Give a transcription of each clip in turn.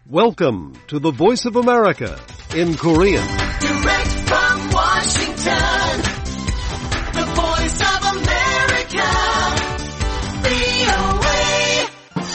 Welcome to the Voice of America in Korean. Direct from Washington, the Voice of America, VOA.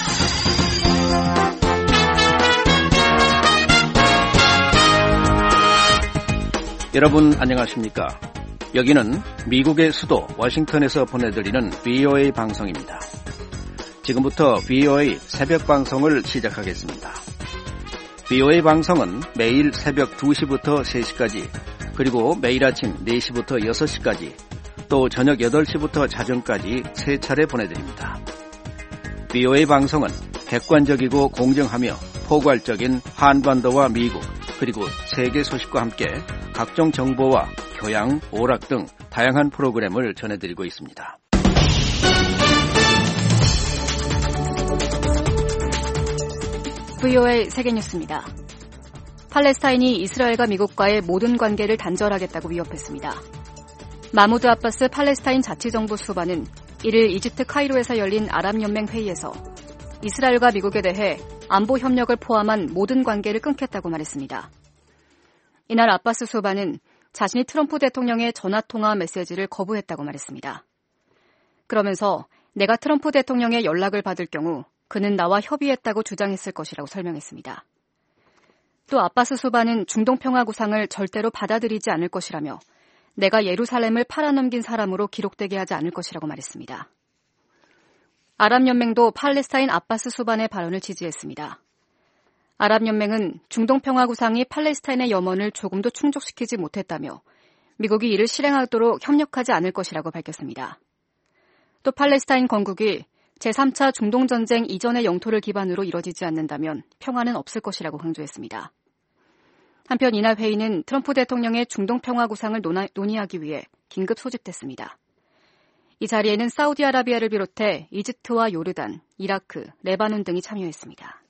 여러분 안녕하십니까? 여기는 미국의 수도 워싱턴에서 보내드리는 VOA 방송입니다. 지금부터 VOA 새벽 방송을 시작하겠습니다. VOA 방송은 매일 새벽 2시부터 3시까지, 그리고 매일 아침 4시부터 6시까지, 또 저녁 8시부터 자정까지 3차례 보내드립니다. VOA 방송은 객관적이고 공정하며 포괄적인 한반도와 미국, 그리고 세계 소식과 함께 각종 정보와 교양, 오락 등 다양한 프로그램을 전해드리고 있습니다. VOA 세계뉴스입니다. 팔레스타인이 이스라엘과 미국과의 모든 관계를 단절하겠다고 위협했습니다. 마무드 아바스 팔레스타인 자치정부 수반은 1일 이집트 카이로에서 열린 아랍연맹 회의에서 이스라엘과 미국에 대해 안보 협력을 포함한 모든 관계를 끊겠다고 말했습니다. 이날 아바스 수반은 자신이 트럼프 대통령의 전화통화 메시지를 거부했다고 말했습니다. 그러면서 내가 트럼프 대통령의 연락을 받을 경우 그는 나와 협의했다고 주장했을 것이라고 설명했습니다. 또 아바스 수반은 중동평화 구상을 절대로 받아들이지 않을 것이라며 내가 예루살렘을 팔아넘긴 사람으로 기록되게 하지 않을 것이라고 말했습니다. 아랍연맹도 팔레스타인 아바스 수반의 발언을 지지했습니다. 아랍연맹은 중동평화 구상이 팔레스타인의 염원을 조금도 충족시키지 못했다며 미국이 이를 실행하도록 협력하지 않을 것이라고 밝혔습니다. 또 팔레스타인 건국이 제3차 중동전쟁 이전의 영토를 기반으로 이뤄지지 않는다면 평화는 없을 것이라고 강조했습니다. 한편 이날 회의는 트럼프 대통령의 중동평화 구상을 논의하기 위해 긴급 소집됐습니다. 이 자리에는 사우디아라비아를 비롯해 이집트와 요르단, 이라크, 레바논 등이 참여했습니다.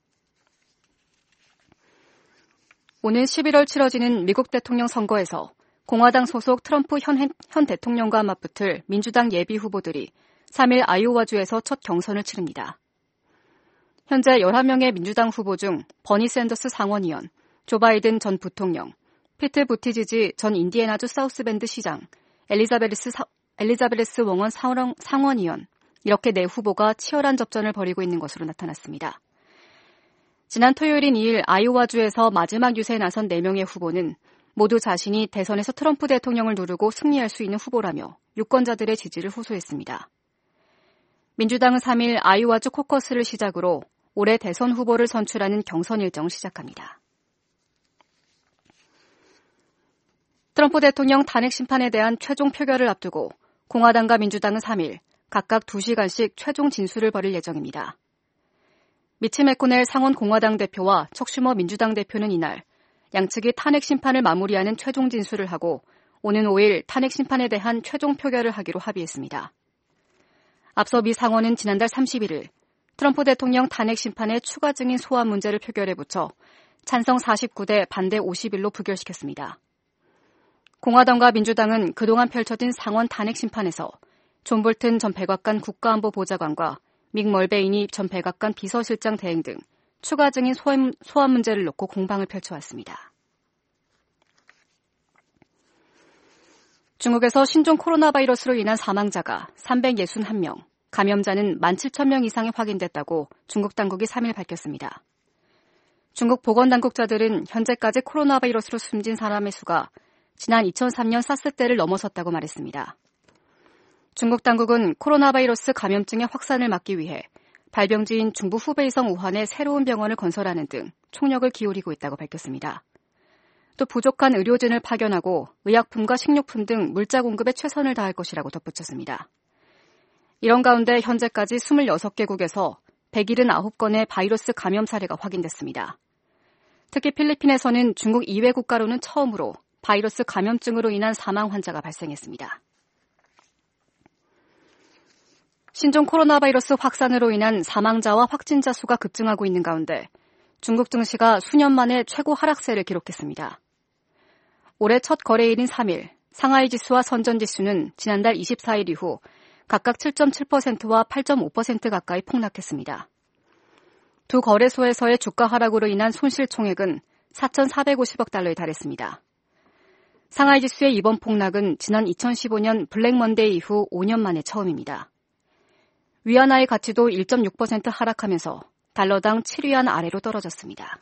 오는 11월 치러지는 미국 대통령 선거에서 공화당 소속 트럼프 현 대통령과 맞붙을 민주당 예비 후보들이 3일 아이오와주에서 첫 경선을 치릅니다. 현재 11명의 민주당 후보 중 버니 샌더스 상원의원, 조 바이든 전 부통령, 피트 부티지지 전 인디애나주 사우스밴드 시장, 엘리자베스 워런 상원의원, 이렇게 4후보가 치열한 접전을 벌이고 있는 것으로 나타났습니다. 지난 토요일인 2일 아이오와주에서 마지막 유세에 나선 4명의 후보는 모두 자신이 대선에서 트럼프 대통령을 누르고 승리할 수 있는 후보라며 유권자들의 지지를 호소했습니다. 민주당은 3일 아이오와주 코커스를 시작으로 올해 대선 후보를 선출하는 경선 일정을 시작합니다. 트럼프 대통령 탄핵 심판에 대한 최종 표결을 앞두고 공화당과 민주당은 3일 각각 2시간씩 최종 진술을 벌일 예정입니다. 미치 매코넬 상원 공화당 대표와 척 슈머 민주당 대표는 이날 양측이 탄핵 심판을 마무리하는 최종 진술을 하고 오는 5일 탄핵 심판에 대한 최종 표결을 하기로 합의했습니다. 앞서 미 상원은 지난달 31일 트럼프 대통령 탄핵 심판의 추가 증인 소환 문제를 표결에 붙여 찬성 49대 반대 51로 부결시켰습니다. 공화당과 민주당은 그동안 펼쳐진 상원 탄핵 심판에서 존 볼튼 전 백악관 국가안보보좌관과 믹 멀베이니 전 백악관 비서실장 대행 등 추가 증인 소환 문제를 놓고 공방을 펼쳐왔습니다. 중국에서 신종 코로나 바이러스로 인한 사망자가 361명, 감염자는 17,000명 이상이 확인됐다고 중국 당국이 3일 밝혔습니다. 중국 보건당국자들은 현재까지 코로나 바이러스로 숨진 사람의 수가 지난 2003년 사스 때를 넘어섰다고 말했습니다. 중국 당국은 코로나 바이러스 감염증의 확산을 막기 위해 발병지인 중부 후베이성 우한에 새로운 병원을 건설하는 등 총력을 기울이고 있다고 밝혔습니다. 또 부족한 의료진을 파견하고 의약품과 식료품 등 물자 공급에 최선을 다할 것이라고 덧붙였습니다. 이런 가운데 현재까지 26개국에서 179건의 바이러스 감염 사례가 확인됐습니다. 특히 필리핀에서는 중국 이외 국가로는 처음으로 바이러스 감염증으로 인한 사망 환자가 발생했습니다. 신종 코로나 바이러스 확산으로 인한 사망자와 확진자 수가 급증하고 있는 가운데 중국 증시가 수년 만에 최고 하락세를 기록했습니다. 올해 첫 거래일인 3일 상하이 지수와 선전 지수는 지난달 24일 이후 각각 7.7%와 8.5% 가까이 폭락했습니다. 두 거래소에서의 주가 하락으로 인한 손실 총액은 4,450억 달러에 달했습니다. 상하이 지수의 이번 폭락은 지난 2015년 블랙 먼데이 이후 5년 만에 처음입니다. 위안화의 가치도 1.6% 하락하면서 달러당 7위안 아래로 떨어졌습니다.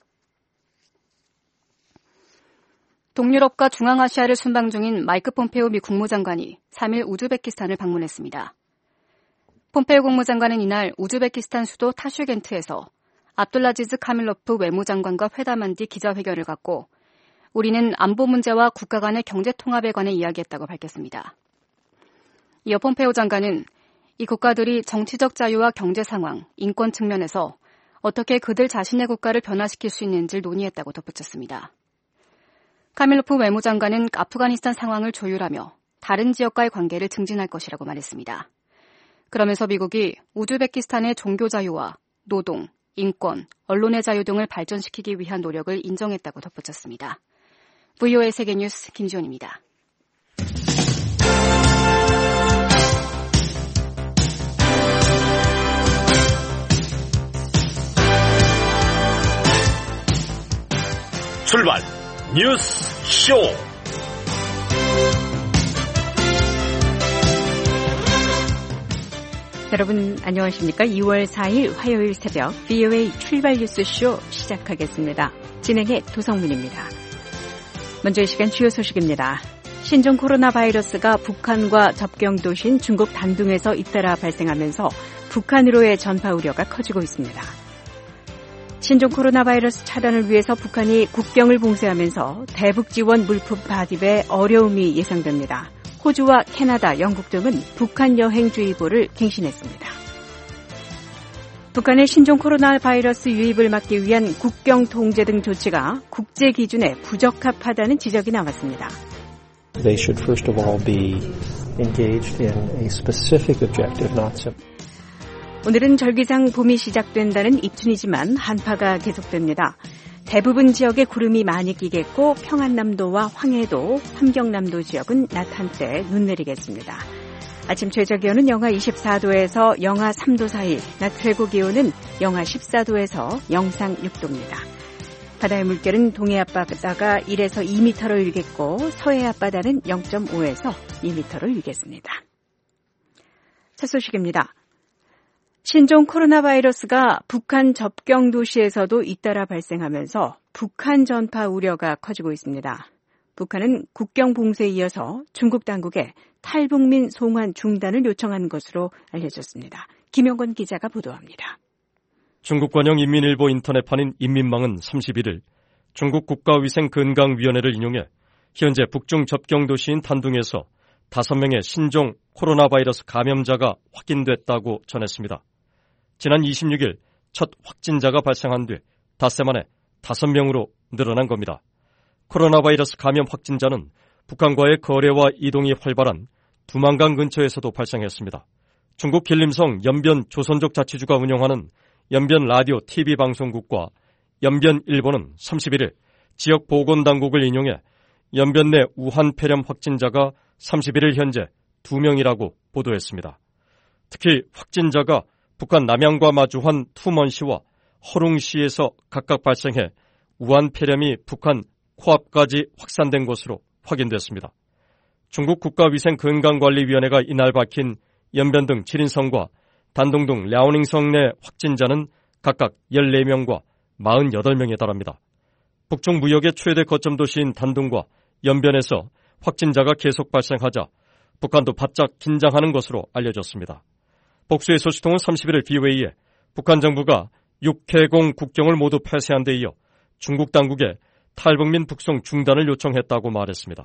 동유럽과 중앙아시아를 순방 중인 마이크 폼페오 미 국무장관이 3일 우즈베키스탄을 방문했습니다. 폼페오 국무장관은 이날 우즈베키스탄 수도 타슈겐트에서 압둘라지즈 카밀로프 외무장관과 회담한 뒤 기자회견을 갖고 우리는 안보 문제와 국가 간의 경제 통합에 관해 이야기했다고 밝혔습니다. 이어 폼페오 장관은 이 국가들이 정치적 자유와 경제 상황, 인권 측면에서 어떻게 그들 자신의 국가를 변화시킬 수 있는지를 논의했다고 덧붙였습니다. 카밀로프 외무장관은 아프가니스탄 상황을 조율하며 다른 지역과의 관계를 증진할 것이라고 말했습니다. 그러면서 미국이 우즈베키스탄의 종교 자유와 노동, 인권, 언론의 자유 등을 발전시키기 위한 노력을 인정했다고 덧붙였습니다. VOA 세계뉴스 김지원입니다. 출발 뉴스 쇼. 여러분 안녕하십니까? 2월 4일 화요일 새벽 VOA 출발 뉴스 쇼 시작하겠습니다. 진행의 도성문입니다. 먼저 이 시간 주요 소식입니다. 신종 코로나 바이러스가 북한과 접경 도시인 중국 단둥에서 잇따라 발생하면서 북한으로의 전파 우려가 커지고 있습니다. 신종 코로나 바이러스 차단을 위해서 북한이 국경을 봉쇄하면서 대북 지원 물품 발입에 어려움이 예상됩니다. 호주와 캐나다, 영국 등은 북한 여행주의보를 갱신했습니다. 북한의 신종 코로나 바이러스 유입을 막기 위한 국경 통제 등 조치가 국제 기준에 부적합하다는 지적이 나왔습니다. They should first of all be engaged in a specific objective, not simple. 오늘은 절기상 봄이 시작된다는 입춘이지만 한파가 계속됩니다. 대부분 지역에 구름이 많이 끼겠고 평안남도와 황해도, 함경남도 지역은 낮 한때 눈 내리겠습니다. 아침 최저기온은 영하 24도에서 영하 3도 사이, 낮 최고 기온은 영하 14도에서 영상 6도입니다. 바다의 물결은 동해 앞바다가 1에서 2m로 일겠고 서해 앞바다는 0.5에서 2m로 일겠습니다. 첫 소식입니다. 신종 코로나 바이러스가 북한 접경 도시에서도 잇따라 발생하면서 북한 전파 우려가 커지고 있습니다. 북한은 국경 봉쇄에 이어서 중국 당국에 탈북민 송환 중단을 요청한 것으로 알려졌습니다. 김영건 기자가 보도합니다. 중국 관영 인민일보 인터넷판인 인민망은 31일 중국 국가위생건강위원회를 인용해 현재 북중 접경 도시인 단둥에서 5명의 신종 코로나 바이러스 감염자가 확인됐다고 전했습니다. 지난 26일 첫 확진자가 발생한 뒤 닷새 만에 5명으로 늘어난 겁니다. 코로나 바이러스 감염 확진자는 북한과의 거래와 이동이 활발한 두만강 근처에서도 발생했습니다. 중국 길림성 연변 조선족 자치주가 운영하는 연변 라디오 TV 방송국과 연변일보는 31일 지역 보건당국을 인용해 연변 내 우한 폐렴 확진자가 31일 현재 2명이라고 보도했습니다. 특히 확진자가 북한 남양과 마주한 투먼시와 허룽시에서 각각 발생해 우한 폐렴이 북한 코앞까지 확산된 것으로 확인됐습니다. 중국 국가위생건강관리위원회가 이날 밝힌 연변 등 지린성과 단둥 등 랴오닝성 내 확진자는 각각 14명과 48명에 달합니다. 북중 무역의 최대 거점 도시인 단둥과 연변에서 확진자가 계속 발생하자 북한도 바짝 긴장하는 것으로 알려졌습니다. 복수의 소식통은 31일 BOA에 북한 정부가 육해공 국경을 모두 폐쇄한 데 이어 중국 당국에 탈북민 북송 중단을 요청했다고 말했습니다.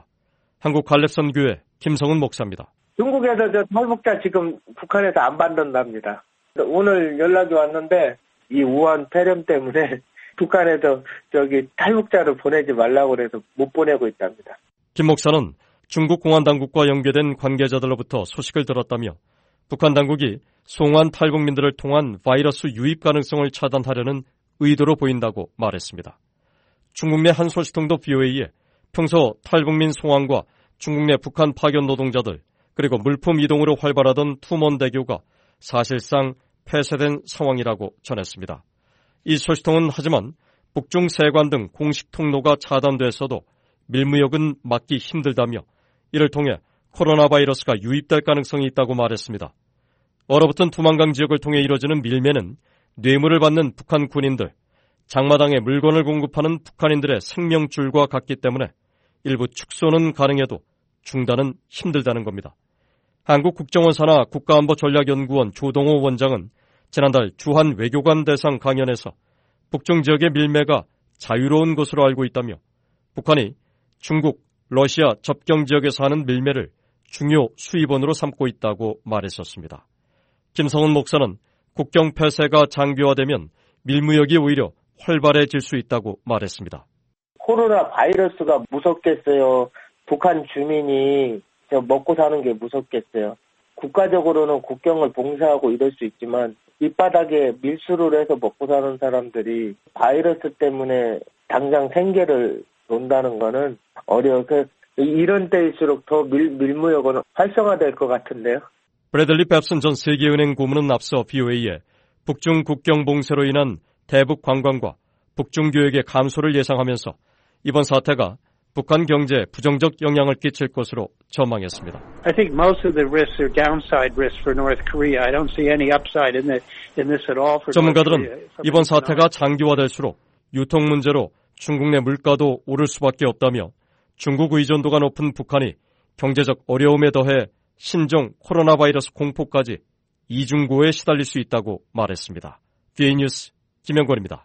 한국갈렙선교회 김성은 목사입니다. 중국에서 탈북자 지금 북한에서 안 받는답니다. 오늘 연락이 왔는데 이 우한 폐렴 때문에 북한에서 탈북자를 보내지 말라고 해서 못 보내고 있답니다. 김 목사는 중국 공안 당국과 연계된 관계자들로부터 소식을 들었다며 북한 당국이 송환 탈북민들을 통한 바이러스 유입 가능성을 차단하려는 의도로 보인다고 말했습니다. 중국 내 한 소식통도 BOA에 평소 탈북민 송환과 중국 내 북한 파견 노동자들 그리고 물품 이동으로 활발하던 투먼대교가 사실상 폐쇄된 상황이라고 전했습니다. 이 소식통은 하지만 북중 세관 등 공식 통로가 차단됐어도 밀무역은 막기 힘들다며 이를 통해 코로나 바이러스가 유입될 가능성이 있다고 말했습니다. 얼어붙은 두만강 지역을 통해 이뤄지는 밀매는 뇌물을 받는 북한 군인들, 장마당에 물건을 공급하는 북한인들의 생명줄과 같기 때문에 일부 축소는 가능해도 중단은 힘들다는 겁니다. 한국국정원사나 국가안보전략연구원 조동호 원장은 지난달 주한 외교관 대상 강연에서 북중 지역의 밀매가 자유로운 것으로 알고 있다며 북한이 중국, 러시아 접경 지역에서 하는 밀매를 중요 수입원으로 삼고 있다고 말했었습니다. 김성훈 목사는 국경 폐쇄가 장기화되면 밀무역이 오히려 활발해질 수 있다고 말했습니다. 코로나 바이러스가 무섭겠어요. 북한 주민이 먹고 사는 게 무섭겠어요. 국가적으로는 국경을 봉쇄하고 이럴 수 있지만 밑바닥에 밀수를 해서 먹고 사는 사람들이 바이러스 때문에 당장 생계를 논다는 거는 어려워서 이런 때일수록 더 밀무역은 활성화될 것 같은데요. 브래들리 뱁슨 전 세계은행 고문은 앞서 BOA에 북중 국경 봉쇄로 인한 대북 관광과 북중 교역의 감소를 예상하면서 이번 사태가 북한 경제에 부정적 영향을 끼칠 것으로 전망했습니다. I think most of the risks are downside risks for North Korea. I don't see any upside in this at all for 전문가들은 이번 사태가 장기화될수록 유통 문제로 중국 내 물가도 오를 수밖에 없다며 중국 의존도가 높은 북한이 경제적 어려움에 더해 신종 코로나 바이러스 공포까지 이중고에 시달릴 수 있다고 말했습니다. BA 뉴스 김영권입니다.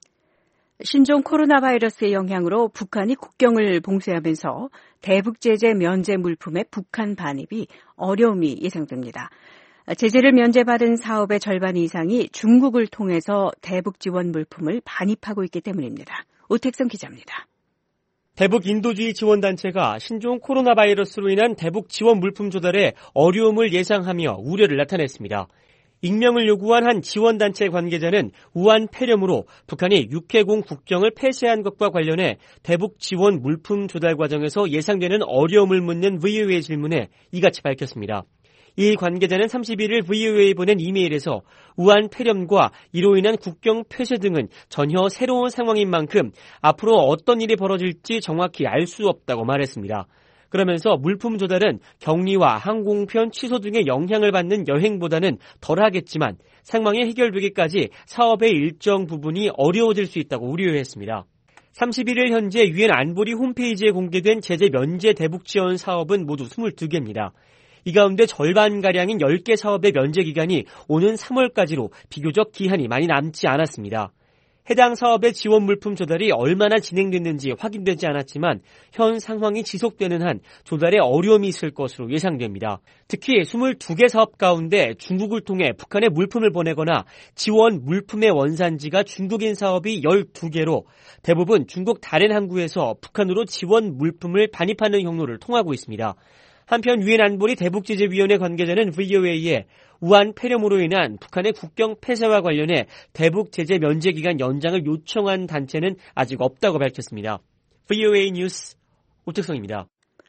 신종 코로나 바이러스의 영향으로 북한이 국경을 봉쇄하면서 대북 제재 면제 물품의 북한 반입이 어려움이 예상됩니다. 제재를 면제받은 사업의 절반 이상이 중국을 통해서 대북 지원 물품을 반입하고 있기 때문입니다. 오택성 기자입니다. 대북 인도주의 지원단체가 신종 코로나 바이러스로 인한 대북 지원 물품 조달에 어려움을 예상하며 우려를 나타냈습니다. 익명을 요구한 한 지원단체 관계자는 우한 폐렴으로 북한이 육해공 국경을 폐쇄한 것과 관련해 대북 지원 물품 조달 과정에서 예상되는 어려움을 묻는 VOA 질문에 이같이 밝혔습니다. 이 관계자는 31일 VOA에 보낸 이메일에서 우한 폐렴과 이로 인한 국경 폐쇄 등은 전혀 새로운 상황인 만큼 앞으로 어떤 일이 벌어질지 정확히 알 수 없다고 말했습니다. 그러면서 물품 조달은 격리와 항공편 취소 등의 영향을 받는 여행보다는 덜하겠지만 상황이 해결되기까지 사업의 일정 부분이 어려워질 수 있다고 우려했습니다. 31일 현재 유엔 안보리 홈페이지에 공개된 제재 면제 대북 지원 사업은 모두 22개입니다. 이 가운데 절반가량인 10개 사업의 면제 기간이 오는 3월까지로 비교적 기한이 많이 남지 않았습니다. 해당 사업의 지원 물품 조달이 얼마나 진행됐는지 확인되지 않았지만 현 상황이 지속되는 한 조달에 어려움이 있을 것으로 예상됩니다. 특히 22개 사업 가운데 중국을 통해 북한에 물품을 보내거나 지원 물품의 원산지가 중국인 사업이 12개로 대부분 중국 다른 항구에서 북한으로 지원 물품을 반입하는 경로를 통하고 있습니다. 한편 유엔 안보리 대북제재위원회 관계자는 VOA에 우한 폐렴으로 인한 북한의 국경 폐쇄와 관련해 대북 제재 면제 기간 연장을 요청한 단체는 아직 없다고 밝혔습니다. VOA 뉴스 오택성입니다.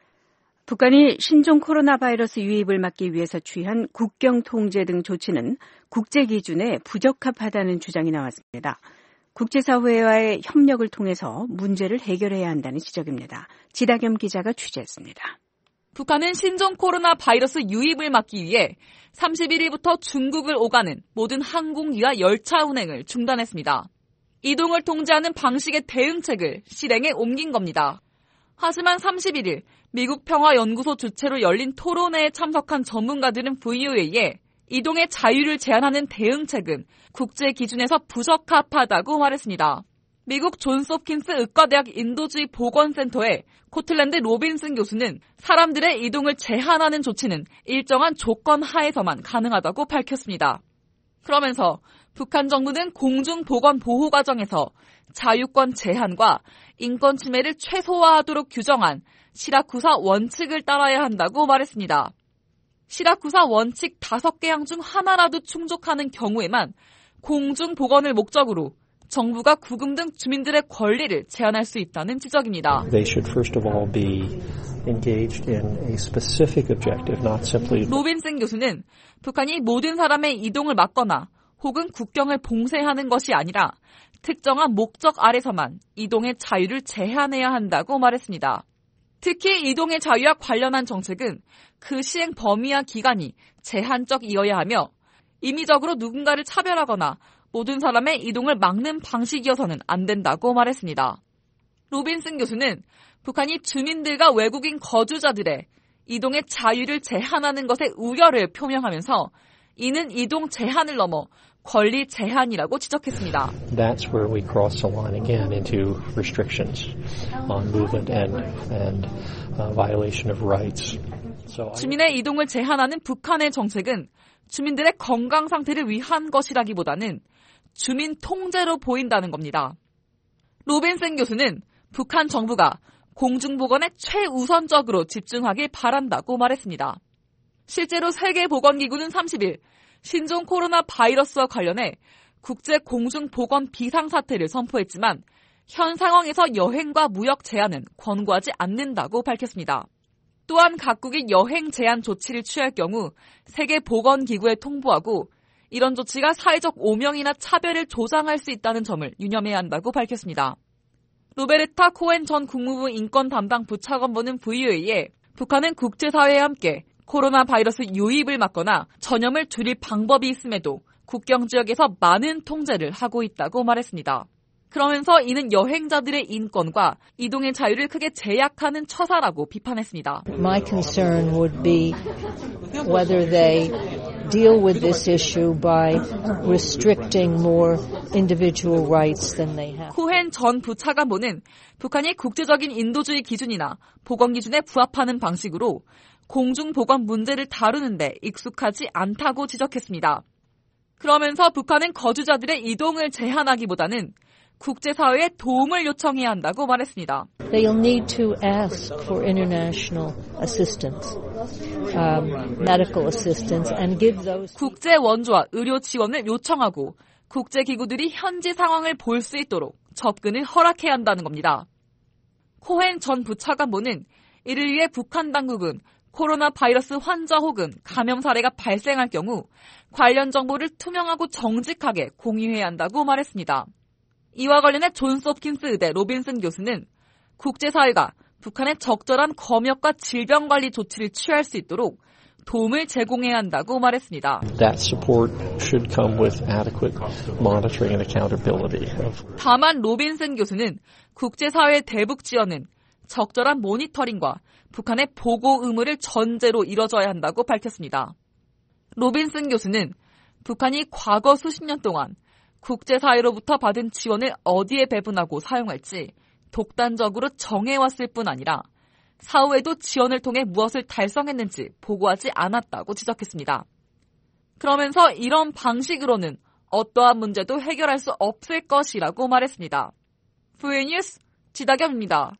북한이 신종 코로나 바이러스 유입을 막기 위해서 취한 국경 통제 등 조치는 국제 기준에 부적합하다는 주장이 나왔습니다. 국제사회와의 협력을 통해서 문제를 해결해야 한다는 지적입니다. 지다겸 기자가 취재했습니다. 북한은 신종 코로나 바이러스 유입을 막기 위해 31일부터 중국을 오가는 모든 항공기와 열차 운행을 중단했습니다. 이동을 통제하는 방식의 대응책을 실행에 옮긴 겁니다. 하지만 31일 미국 평화연구소 주최로 열린 토론회에 참석한 전문가들은 VOA에 이동의 자유를 제한하는 대응책은 국제 기준에서 부적합하다고 말했습니다. 미국 존스홉킨스 의과대학 인도주의 보건센터의 코틀랜드 로빈슨 교수는 사람들의 이동을 제한하는 조치는 일정한 조건 하에서만 가능하다고 밝혔습니다. 그러면서 북한 정부는 공중보건 보호 과정에서 자유권 제한과 인권 침해를 최소화하도록 규정한 시라쿠사 원칙을 따라야 한다고 말했습니다. 시라쿠사 원칙 5개 항 중 하나라도 충족하는 경우에만 공중보건을 목적으로 정부가 구금 등 주민들의 권리를 제한할 수 있다는 지적입니다. They should first of all be engaged in a specific objective, not simply. 로빈슨 교수는 북한이 모든 사람의 이동을 막거나 혹은 국경을 봉쇄하는 것이 아니라 특정한 목적 아래서만 이동의 자유를 제한해야 한다고 말했습니다. 특히 이동의 자유와 관련한 정책은 그 시행 범위와 기간이 제한적이어야 하며 임의적으로 누군가를 차별하거나 모든 사람의 이동을 막는 방식이어서는 안 된다고 말했습니다. 로빈슨 교수는 북한이 주민들과 외국인 거주자들의 이동의 자유를 제한하는 것에 우려를 표명하면서 이는 이동 제한을 넘어 권리 제한이라고 지적했습니다. That's where we cross the line again into restrictions on movement and violation of rights. 주민의 이동을 제한하는 북한의 정책은 주민들의 건강 상태를 위한 것이라기보다는 주민 통제로 보인다는 겁니다. 로빈슨 교수는 북한 정부가 공중보건에 최우선적으로 집중하길 바란다고 말했습니다. 실제로 세계보건기구는 30일 신종 코로나 바이러스와 관련해 국제 공중보건 비상사태를 선포했지만 현 상황에서 여행과 무역 제한은 권고하지 않는다고 밝혔습니다. 또한 각국이 여행 제한 조치를 취할 경우 세계보건기구에 통보하고 이런 조치가 사회적 오명이나 차별을 조장할 수 있다는 점을 유념해야 한다고 밝혔습니다. 로베르타 코엔 전 국무부 인권 담당 부차관보는 VOA에 북한은 국제사회와 함께 코로나 바이러스 유입을 막거나 전염을 줄일 방법이 있음에도 국경 지역에서 많은 통제를 하고 있다고 말했습니다. 그러면서 이는 여행자들의 인권과 이동의 자유를 크게 제약하는 처사라고 비판했습니다. My concern would be whether they deal with this issue by restricting more individual rights than they have. 코헨 전 부차관보는 북한이 국제적인 인도주의 기준이나 보건 기준에 부합하는 방식으로 공중보건 문제를 다루는데 익숙하지 않다고 지적했습니다. 그러면서 북한은 거주자들의 이동을 제한하기보다는 국제사회에 도움을 요청해야 한다고 말했습니다. They'll need to ask for international assistance, medical assistance, and give those. 국제 원조와 의료 지원을 요청하고 국제기구들이 현지 상황을 볼 수 있도록 접근을 허락해야 한다는 겁니다. 코헨 전 부차관보는 이를 위해 북한 당국은 코로나 바이러스 환자 혹은 감염 사례가 발생할 경우 관련 정보를 투명하고 정직하게 공유해야 한다고 말했습니다. 이와 관련해 존스 홉킨스 의대 로빈슨 교수는 국제사회가 북한의 적절한 검역과 질병관리 조치를 취할 수 있도록 도움을 제공해야 한다고 말했습니다. That support should come with adequate monitoring and accountability. 다만 로빈슨 교수는 국제사회의 대북 지원은 적절한 모니터링과 북한의 보고 의무를 전제로 이뤄져야 한다고 밝혔습니다. 로빈슨 교수는 북한이 과거 수십 년 동안 국제사회로부터 받은 지원을 어디에 배분하고 사용할지 독단적으로 정해왔을 뿐 아니라 사후에도 지원을 통해 무엇을 달성했는지 보고하지 않았다고 지적했습니다. 그러면서 이런 방식으로는 어떠한 문제도 해결할 수 없을 것이라고 말했습니다. VOA 뉴스 지다겸입니다.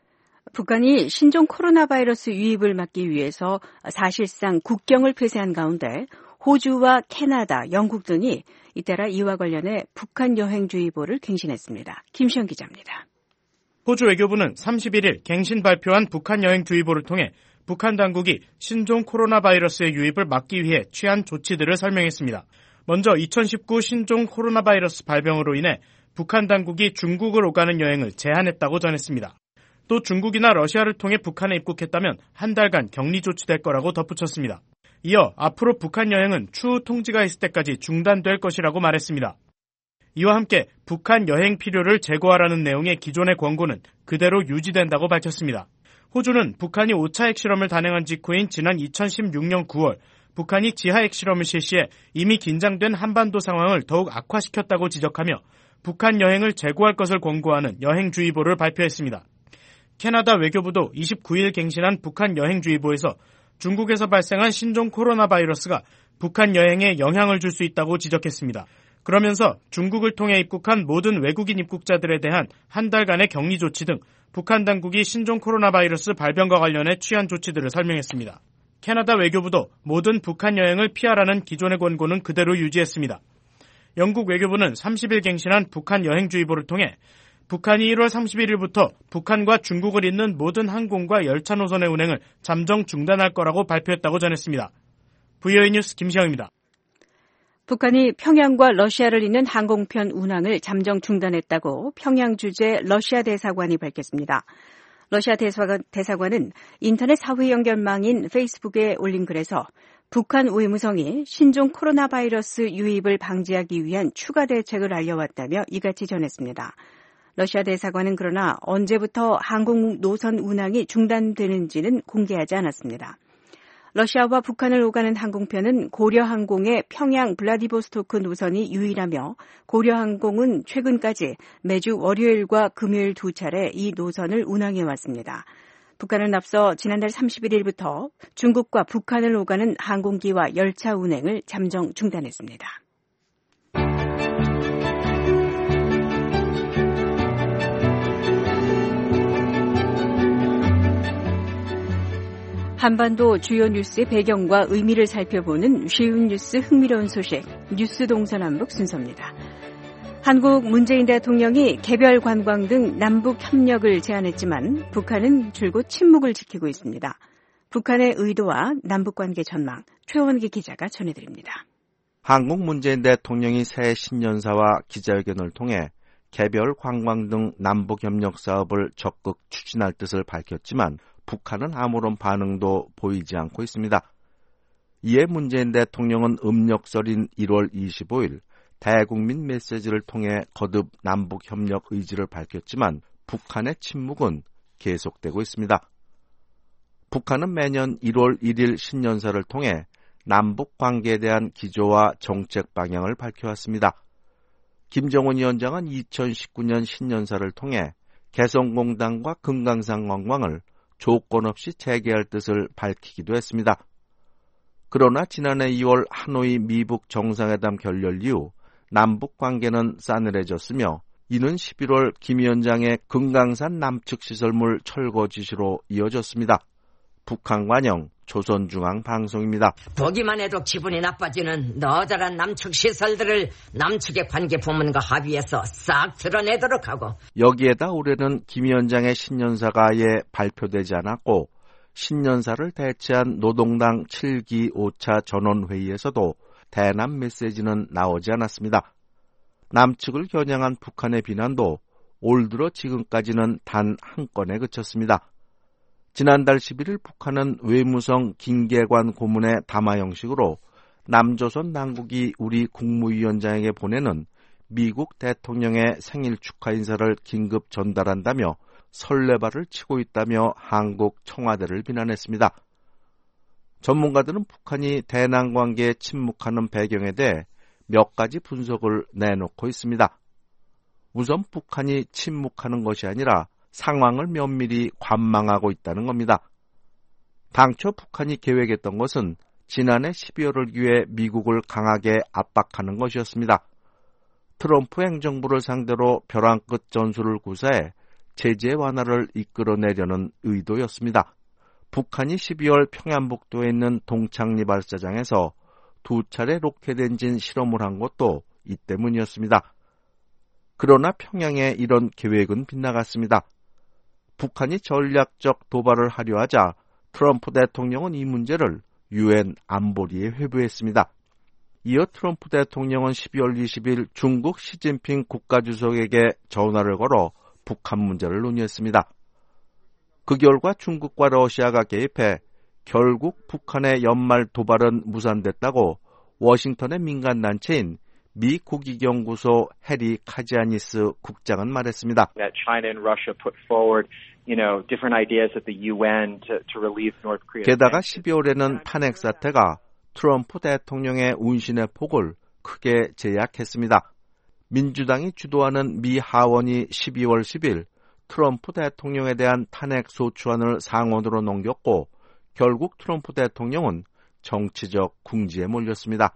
북한이 신종 코로나 바이러스 유입을 막기 위해서 사실상 국경을 폐쇄한 가운데 호주와 캐나다, 영국 등이 잇따라 이와 관련해 북한 여행주의보를 갱신했습니다. 김시영 기자입니다. 호주 외교부는 31일 갱신 발표한 북한 여행주의보를 통해 북한 당국이 신종 코로나 바이러스의 유입을 막기 위해 취한 조치들을 설명했습니다. 먼저 2019 신종 코로나 바이러스 발병으로 인해 북한 당국이 중국을 오가는 여행을 제한했다고 전했습니다. 또 중국이나 러시아를 통해 북한에 입국했다면 한 달간 격리 조치될 거라고 덧붙였습니다. 이어 앞으로 북한 여행은 추후 통지가 있을 때까지 중단될 것이라고 말했습니다. 이와 함께 북한 여행 필요를 제거하라는 내용의 기존의 권고는 그대로 유지된다고 밝혔습니다. 호주는 북한이 5차 핵실험을 단행한 직후인 지난 2016년 9월 북한이 지하 핵실험을 실시해 이미 긴장된 한반도 상황을 더욱 악화시켰다고 지적하며 북한 여행을 재고할 것을 권고하는 여행주의보를 발표했습니다. 캐나다 외교부도 29일 갱신한 북한 여행주의보에서 중국에서 발생한 신종 코로나 바이러스가 북한 여행에 영향을 줄 수 있다고 지적했습니다. 그러면서 중국을 통해 입국한 모든 외국인 입국자들에 대한 한 달간의 격리 조치 등 북한 당국이 신종 코로나 바이러스 발병과 관련해 취한 조치들을 설명했습니다. 캐나다 외교부도 모든 북한 여행을 피하라는 기존의 권고는 그대로 유지했습니다. 영국 외교부는 30일 갱신한 북한 여행주의보를 통해 북한이 1월 31일부터 북한과 중국을 잇는 모든 항공과 열차 노선의 운행을 잠정 중단할 거라고 발표했다고 전했습니다. VOA 뉴스 김시영입니다. 북한이 평양과 러시아를 잇는 항공편 운항을 잠정 중단했다고 평양 주재 러시아 대사관이 밝혔습니다. 러시아 대사관은 인터넷 사회 연결망인 페이스북에 올린 글에서 북한 외무성이 신종 코로나 바이러스 유입을 방지하기 위한 추가 대책을 알려왔다며 이같이 전했습니다. 러시아 대사관은 그러나 언제부터 항공 노선 운항이 중단되는지는 공개하지 않았습니다. 러시아와 북한을 오가는 항공편은 고려항공의 평양 블라디보스토크 노선이 유일하며 고려항공은 최근까지 매주 월요일과 금요일 2차례 이 노선을 운항해왔습니다. 북한은 앞서 지난달 31일부터 중국과 북한을 오가는 항공기와 열차 운행을 잠정 중단했습니다. 한반도 주요 뉴스의 배경과 의미를 살펴보는 쉬운 뉴스 흥미로운 소식, 뉴스 동서남북 순서입니다. 한국 문재인 대통령이 개별 관광 등 남북 협력을 제안했지만 북한은 줄곧 침묵을 지키고 있습니다. 북한의 의도와 남북관계 전망, 최원기 기자가 전해드립니다. 한국 문재인 대통령이 새 신년사와 기자회견을 통해 개별 관광 등 남북 협력 사업을 적극 추진할 뜻을 밝혔지만 북한은 아무런 반응도 보이지 않고 있습니다. 이에 문재인 대통령은 음력설인 1월 25일 대국민 메시지를 통해 거듭 남북 협력 의지를 밝혔지만 북한의 침묵은 계속되고 있습니다. 북한은 매년 1월 1일 신년사를 통해 남북 관계에 대한 기조와 정책 방향을 밝혀왔습니다. 김정은 위원장은 2019년 신년사를 통해 개성공단과 금강산 관광을 조건 없이 재개할 뜻을 밝히기도 했습니다. 그러나 지난해 2월 하노이 미북 정상회담 결렬 이후 남북 관계는 싸늘해졌으며 이는 11월 김 위원장의 금강산 남측 시설물 철거 지시로 이어졌습니다. 북한 관영 조선중앙방송입니다. 보기만 해도 기분이 나빠지는 너저런 남측 시설들을 남측의 관계 부문과 합의해서 싹 드러내도록 하고 여기에다 올해는 김 위원장의 신년사가 아예 발표되지 않았고 신년사를 대체한 노동당 7기 5차 전원회의에서도 대남 메시지는 나오지 않았습니다. 남측을 겨냥한 북한의 비난도 올 들어 지금까지는 단 한 건에 그쳤습니다. 지난달 11일 북한은 외무성 김계관 고문의 담화 형식으로 남조선 당국이 우리 국무위원장에게 보내는 미국 대통령의 생일 축하 인사를 긴급 전달한다며 설레발을 치고 있다며 한국 청와대를 비난했습니다. 전문가들은 북한이 대남 관계에 침묵하는 배경에 대해 몇 가지 분석을 내놓고 있습니다. 우선 북한이 침묵하는 것이 아니라 상황을 면밀히 관망하고 있다는 겁니다. 당초 북한이 계획했던 것은 지난해 12월을 기해 미국을 강하게 압박하는 것이었습니다. 트럼프 행정부를 상대로 벼랑 끝 전술을 구사해 제재 완화를 이끌어내려는 의도였습니다. 북한이 12월 평안북도에 있는 동창리 발사장에서 2차례 로켓 엔진 실험을 한 것도 이 때문이었습니다. 그러나 평양의 이런 계획은 빗나갔습니다. 북한이 전략적 도발을 하려 하자 트럼프 대통령은 이 문제를 유엔 안보리에 회부했습니다. 이어 트럼프 대통령은 12월 20일 중국 시진핑 국가주석에게 전화를 걸어 북한 문제를 논의했습니다. 그 결과 중국과 러시아가 개입해 결국 북한의 연말 도발은 무산됐다고 워싱턴의 민간단체인 미 국익연구소 해리 카지아니스 국장은 말했습니다. That China and Russia put forward, different ideas at the UN to relieve North Korea. 게다가 12월에는 탄핵 사태가 트럼프 대통령의 운신의 폭을 크게 제약했습니다. 민주당이 주도하는 미 하원이 12월 10일 트럼프 대통령에 대한 탄핵 소추안을 상원으로 넘겼고 결국 트럼프 대통령은 정치적 궁지에 몰렸습니다.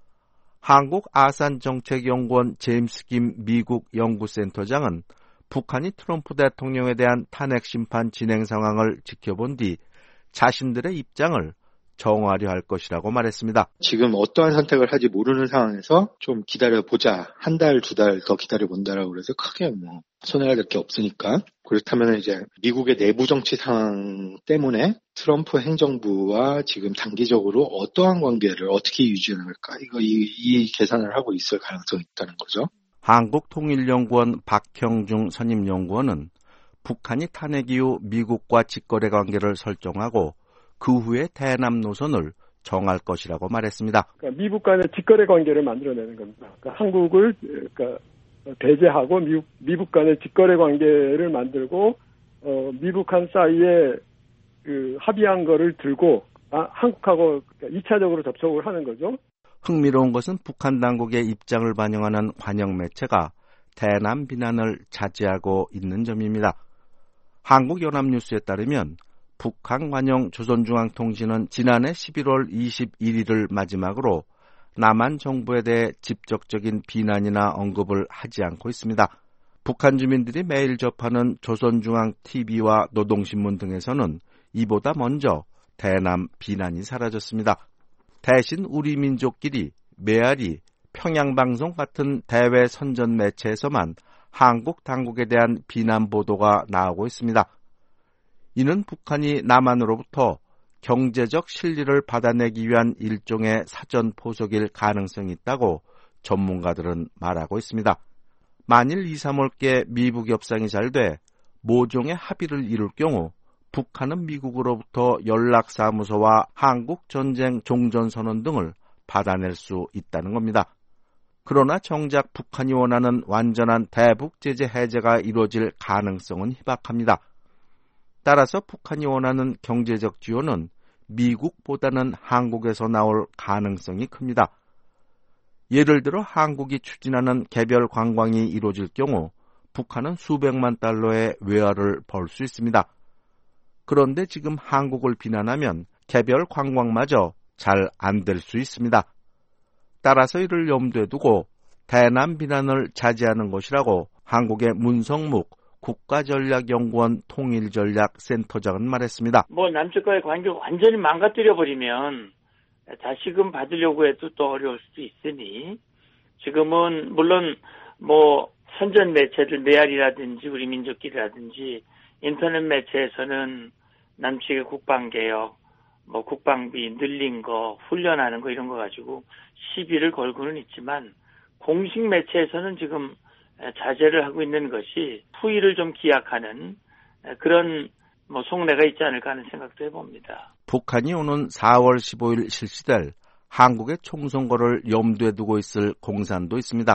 한국 아산정책연구원 제임스 김 미국 연구센터장은 북한이 트럼프 대통령에 대한 탄핵 심판 진행 상황을 지켜본 뒤 자신들의 입장을 정하려 할 것이라고 말했습니다. 지금 어떠한 선택을 할지 모르는 상황에서 좀 기다려보자. 한 달, 두 달 더 기다려본다라고 그래서 크게 손해가 될 게 없으니까. 그렇다면 이제 미국의 내부 정치 상황 때문에 트럼프 행정부와 지금 단기적으로 어떠한 관계를 어떻게 유지할까? 이 계산을 하고 있을 가능성이 있다는 거죠. 한국통일연구원 박형중 선임연구원은 북한이 탄핵 이후 미국과 직거래 관계를 설정하고 그 후에 대남 노선을 정할 것이라고 말했습니다. 그러니까 미국 간의 직거래 관계를 만들어내는 겁니다. 그러니까 한국을 배제하고 미국 간의 직거래 관계를 만들고 미북한 사이에 합의한 거를 들고 한국하고 2차적으로 접촉을 하는 거죠. 흥미로운 것은 북한 당국의 입장을 반영하는 관영 매체가 대남 비난을 자제하고 있는 점입니다. 한국연합뉴스에 따르면 북한 관영 조선중앙통신은 지난해 11월 21일을 마지막으로 남한 정부에 대해 직접적인 비난이나 언급을 하지 않고 있습니다. 북한 주민들이 매일 접하는 조선중앙TV와 노동신문 등에서는 이보다 먼저 대남 비난이 사라졌습니다. 대신 우리 민족끼리, 메아리, 평양방송 같은 대외 선전 매체에서만 한국 당국에 대한 비난 보도가 나오고 있습니다. 이는 북한이 남한으로부터 경제적 실리를 받아내기 위한 일종의 사전 포석일 가능성이 있다고 전문가들은 말하고 있습니다. 만일 2, 3월께 미북 협상이 잘 돼 모종의 합의를 이룰 경우 북한은 미국으로부터 연락사무소와 한국전쟁 종전선언 등을 받아낼 수 있다는 겁니다. 그러나 정작 북한이 원하는 완전한 대북제재 해제가 이루어질 가능성은 희박합니다. 따라서 북한이 원하는 경제적 지원은 미국보다는 한국에서 나올 가능성이 큽니다. 예를 들어 한국이 추진하는 개별 관광이 이루어질 경우 북한은 수백만 달러의 외화를 벌 수 있습니다. 그런데 지금 한국을 비난하면 개별 관광마저 잘 안 될 수 있습니다. 따라서 이를 염두에 두고 대남 비난을 자제하는 것이라고 한국의 문성묵 국가전략연구원 통일전략센터장은 말했습니다. 남측과의 관계를 완전히 망가뜨려버리면 다시금 받으려고 해도 또 어려울 수도 있으니 지금은 물론 선전 매체들 메아리라든지 우리 민족끼리라든지 인터넷 매체에서는 남측의 국방개혁, 국방비 늘린 거, 훈련하는 거 이런 거 가지고 시비를 걸고는 있지만 공식 매체에서는 지금 자제를 하고 있는 것이 후위를 좀 기약하는 그런 속내가 있지 않을까 하는 생각도 해봅니다. 북한이 오는 4월 15일 실시될 한국의 총선거를 염두에 두고 있을 공산도 있습니다.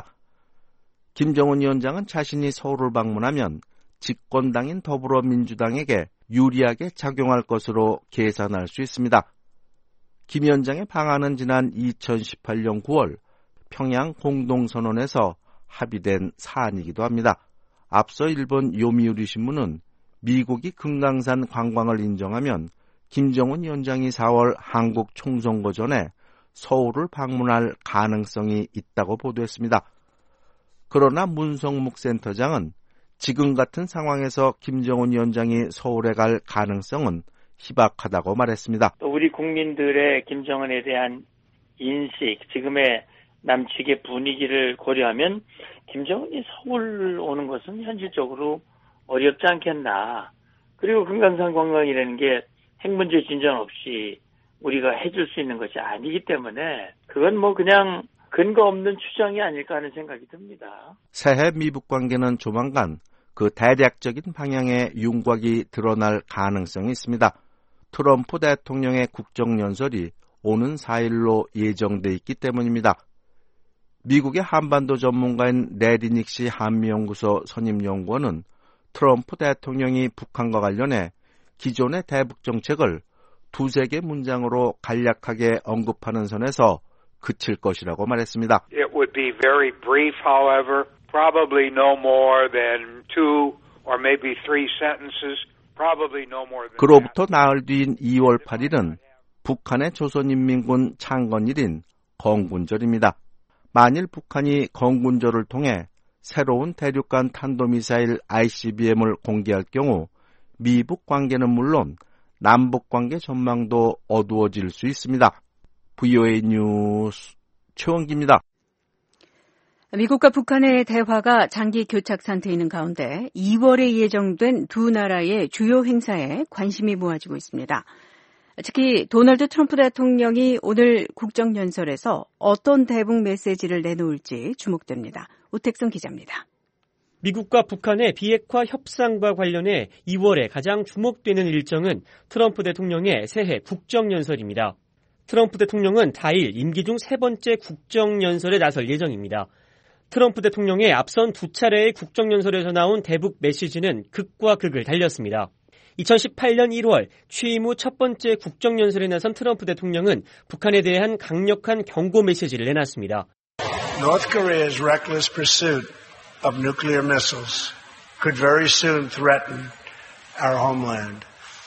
김정은 위원장은 자신이 서울을 방문하면 집권당인 더불어민주당에게 유리하게 작용할 것으로 계산할 수 있습니다. 김 위원장의 방안은 지난 2018년 9월 평양 공동선언에서 합의된 사안이기도 합니다. 앞서 일본 요미우리 신문은 미국이 금강산 관광을 인정하면 김정은 위원장이 4월 한국 총선거 전에 서울을 방문할 가능성이 있다고 보도했습니다. 그러나 문성묵 센터장은 지금 같은 상황에서 김정은 위원장이 서울에 갈 가능성은 희박하다고 말했습니다. 우리 국민들의 김정은에 대한 인식, 지금의 남측의 분위기를 고려하면 김정은이 서울 오는 것은 현실적으로 어렵지 않겠나. 그리고 금강산 관광이라는 게 핵 문제 진전 없이 우리가 해줄 수 있는 것이 아니기 때문에 그건 그냥 근거 없는 추정이 아닐까 하는 생각이 듭니다. 새해 미북 관계는 조만간 그 대략적인 방향의 윤곽이 드러날 가능성이 있습니다. 트럼프 대통령의 국정연설이 오는 4일로 예정돼 있기 때문입니다. 미국의 한반도 전문가인 레리 닉시 한미연구소 선임연구원은 트럼프 대통령이 북한과 관련해 기존의 대북 정책을 두세 개 문장으로 간략하게 언급하는 선에서 그칠 것이라고 말했습니다. It would be very brief, however, probably no more than 2 or maybe 3 sentences, probably no more than 그로부터 나흘 뒤인 2월 8일은 북한의 조선인민군 창건일인 건군절입니다. 만일 북한이 건군절을 통해 새로운 대륙간 탄도미사일 ICBM을 공개할 경우 미북 관계는 물론 남북관계 전망도 어두워질 수 있습니다. VOA 뉴스 최원기입니다. 미국과 북한의 대화가 장기 교착 상태에 있는 가운데 2월에 예정된 두 나라의 주요 행사에 관심이 모아지고 있습니다. 특히 도널드 트럼프 대통령이 오늘 국정연설에서 어떤 대북 메시지를 내놓을지 주목됩니다. 오택성 기자입니다. 미국과 북한의 비핵화 협상과 관련해 2월에 가장 주목되는 일정은 트럼프 대통령의 새해 국정연설입니다. 트럼프 대통령은 당일 임기 중 세 번째 국정연설에 나설 예정입니다. 트럼프 대통령의 앞선 두 차례의 국정연설에서 나온 대북 메시지는 극과 극을 달렸습니다. 2018년 1월 취임 후 첫 번째 국정연설에 나선 트럼프 대통령은 북한에 대한 강력한 경고 메시지를 내놨습니다. North Korea's reckless pursuit of nuclear missiles could very soon threaten our homeland.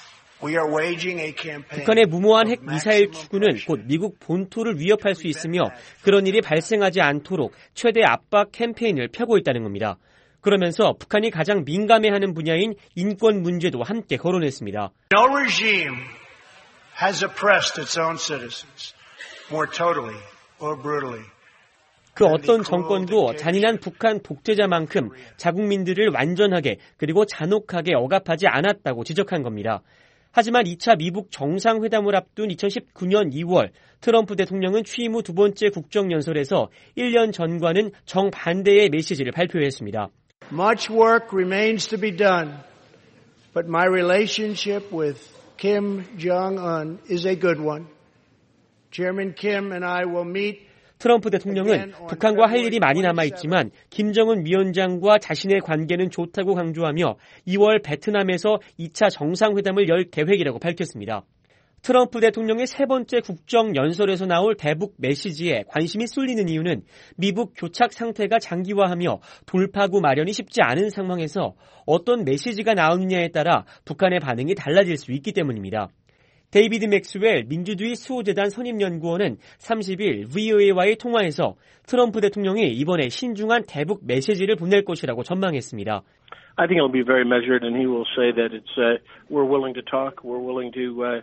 북한의 무모한 핵 미사일 추구는 곧 미국 본토를 위협할 수 있으며 그런 일이 발생하지 않도록 최대 압박 캠페인을 펴고 있다는 겁니다. 그러면서 북한이 가장 민감해하는 분야인 인권 문제도 함께 거론했습니다. No regime has oppressed its own citizens more totally or brutally. 그 어떤 정권도 잔인한 북한 독재자만큼 자국민들을 완전하게 그리고 잔혹하게 억압하지 않았다고 지적한 겁니다. 하지만 2차 미북 정상회담을 앞둔 2019년 2월 트럼프 대통령은 취임 후 두 번째 국정연설에서 1년 전과는 정반대의 메시지를 발표했습니다. Much work remains to be done, but my relationship with Kim Jong-un is a good one. Chairman Kim and I will meet 트럼프 대통령은 북한과 할 일이 많이 남아있지만 김정은 위원장과 자신의 관계는 좋다고 강조하며 2월 베트남에서 2차 정상회담을 열 계획이라고 밝혔습니다. 트럼프 대통령의 세 번째 국정연설에서 나올 대북 메시지에 관심이 쏠리는 이유는 미북 교착 상태가 장기화하며 돌파구 마련이 쉽지 않은 상황에서 어떤 메시지가 나오느냐에 따라 북한의 반응이 달라질 수 있기 때문입니다. 데이비드 맥스웰 민주주의 수호재단 선임연구원은 30일 VOA와의 통화에서 트럼프 대통령이 이번에 신중한 대북 메시지를 보낼 것이라고 전망했습니다. I think it'll be very measured, and he will say that we're willing to talk, we're willing to.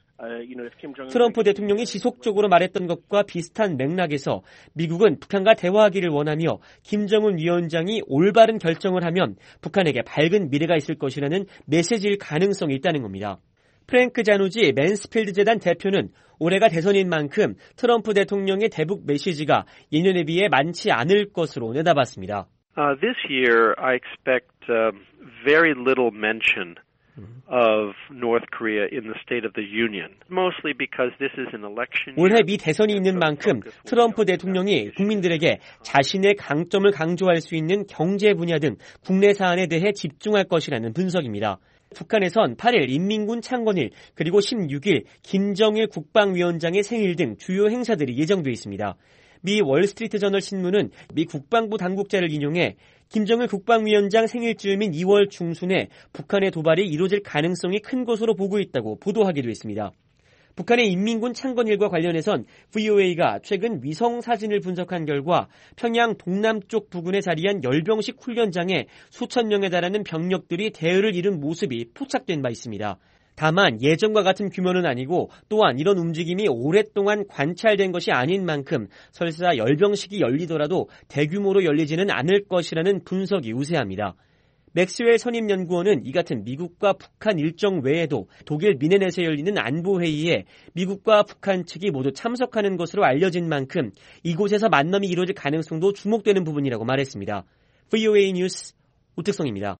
트럼프 대통령이 지속적으로 말했던 것과 비슷한 맥락에서 미국은 북한과 대화하기를 원하며 김정은 위원장이 올바른 결정을 하면 북한에게 밝은 미래가 있을 것이라는 메시지일 가능성이 있다는 겁니다. 프랭크 자누지 맨스필드 재단 대표는 올해가 대선인 만큼 트럼프 대통령의 대북 메시지가 예년에 비해 많지 않을 것으로 내다봤습니다. This year, I expect very little mention of North Korea in the State of the Union, mostly because this is an election. 올해 미 대선이 있는 만큼 트럼프 대통령이 국민들에게 자신의 강점을 강조할 수 있는 경제 분야 등 국내 사안에 대해 집중할 것이라는 분석입니다. 북한에선 8일 인민군 창건일 그리고 16일 김정일 국방위원장의 생일 등 주요 행사들이 예정돼 있습니다. 미 월스트리트 저널 신문은 미 국방부 당국자를 인용해 김정일 국방위원장 생일쯤인 2월 중순에 북한의 도발이 이루어질 가능성이 큰 것으로 보고 있다고 보도하기도 했습니다. 북한의 인민군 창건일과 관련해선 VOA가 최근 위성 사진을 분석한 결과 평양 동남쪽 부근에 자리한 열병식 훈련장에 수천 명에 달하는 병력들이 대열을 이룬 모습이 포착된 바 있습니다. 다만 예전과 같은 규모는 아니고 또한 이런 움직임이 오랫동안 관찰된 것이 아닌 만큼 설사 열병식이 열리더라도 대규모로 열리지는 않을 것이라는 분석이 우세합니다. 맥스웰 선임연구원은 이 같은 미국과 북한 일정 외에도 독일 미네넷에 열리는 안보회의에 미국과 북한 측이 모두 참석하는 것으로 알려진 만큼 이곳에서 만남이 이루어질 가능성도 주목되는 부분이라고 말했습니다. VOA 뉴스 오택성입니다.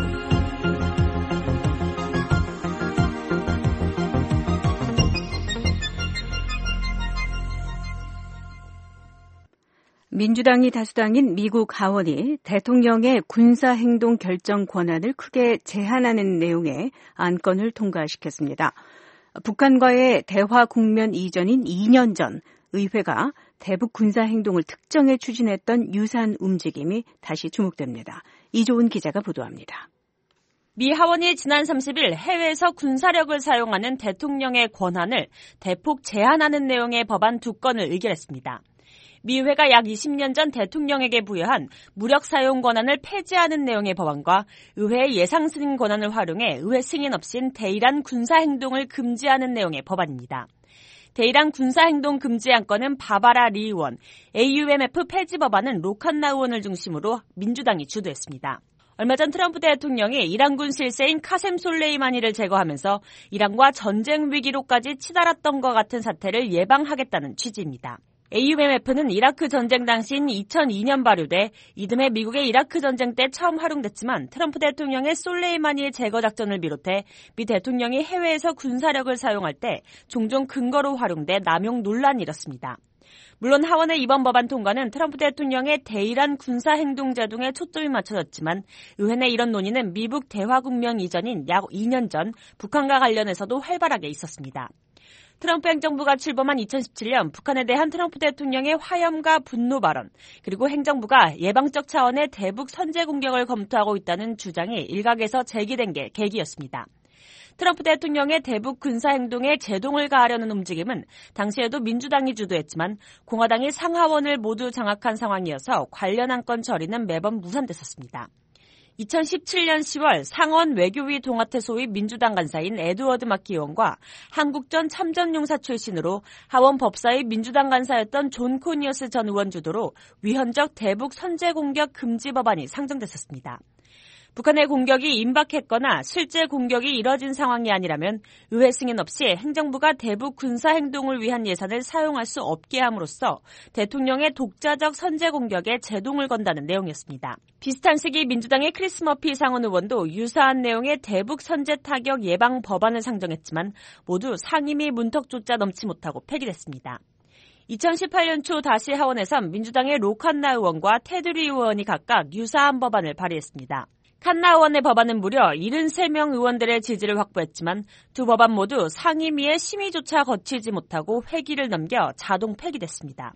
민주당이 다수당인 미국 하원이 대통령의 군사행동 결정 권한을 크게 제한하는 내용의 안건을 통과시켰습니다. 북한과의 대화 국면 이전인 2년 전 의회가 대북 군사행동을 특정해 추진했던 유사한 움직임이 다시 주목됩니다. 이조은 기자가 보도합니다. 미 하원이 지난 30일 해외에서 군사력을 사용하는 대통령의 권한을 대폭 제한하는 내용의 법안 2건을 의결했습니다. 미 의회가 약 20년 전 대통령에게 부여한 무력 사용 권한을 폐지하는 내용의 법안과 의회의 예상 승인 권한을 활용해 의회 승인 없인 대일한 군사 행동을 금지하는 내용의 법안입니다. 대일한 군사행동 금지 안건은 바바라 리 의원, AUMF 폐지 법안은 로칸나 의원을 중심으로 민주당이 주도했습니다. 얼마 전 트럼프 대통령이 이란군 실세인 카셈 솔레이마니를 제거하면서 이란과 전쟁 위기로까지 치달았던 것 같은 사태를 예방하겠다는 취지입니다. AUMF는 이라크 전쟁 당시인 2002년 발효돼 이듬해 미국의 이라크 전쟁 때 처음 활용됐지만 트럼프 대통령의 솔레이마니의 제거 작전을 비롯해 미 대통령이 해외에서 군사력을 사용할 때 종종 근거로 활용돼 남용 논란이 일었습니다. 물론 하원의 이번 법안 통과는 트럼프 대통령의 대일한 군사행동 제동에 초점이 맞춰졌지만 의회 내 이런 논의는 미북 대화 국면 이전인 약 2년 전 북한과 관련해서도 활발하게 있었습니다. 트럼프 행정부가 출범한 2017년 북한에 대한 트럼프 대통령의 화염과 분노 발언, 그리고 행정부가 예방적 차원의 대북 선제 공격을 검토하고 있다는 주장이 일각에서 제기된 게 계기였습니다. 트럼프 대통령의 대북 군사 행동에 제동을 가하려는 움직임은 당시에도 민주당이 주도했지만 공화당이 상하원을 모두 장악한 상황이어서 관련 안건 처리는 매번 무산됐었습니다. 2017년 10월 상원 외교위 동아태 소위 민주당 간사인 에드워드 마키 의원과 한국전 참전용사 출신으로 하원 법사위 민주당 간사였던 존 코니어스 전 의원 주도로 위헌적 대북 선제 공격 금지 법안이 상정됐었습니다. 북한의 공격이 임박했거나 실제 공격이 이뤄진 상황이 아니라면 의회 승인 없이 행정부가 대북 군사 행동을 위한 예산을 사용할 수 없게 함으로써 대통령의 독자적 선제 공격에 제동을 건다는 내용이었습니다. 비슷한 시기 민주당의 크리스 머피 상원 의원도 유사한 내용의 대북 선제 타격 예방 법안을 상정했지만 모두 상임위 문턱조차 넘지 못하고 폐기됐습니다. 2018년 초 다시 하원에선 민주당의 로칸나 의원과 테드리 의원이 각각 유사한 법안을 발의했습니다. 칸나 의원의 법안은 무려 73명 의원들의 지지를 확보했지만 두 법안 모두 상임위의 심의조차 거치지 못하고 회기를 넘겨 자동 폐기됐습니다.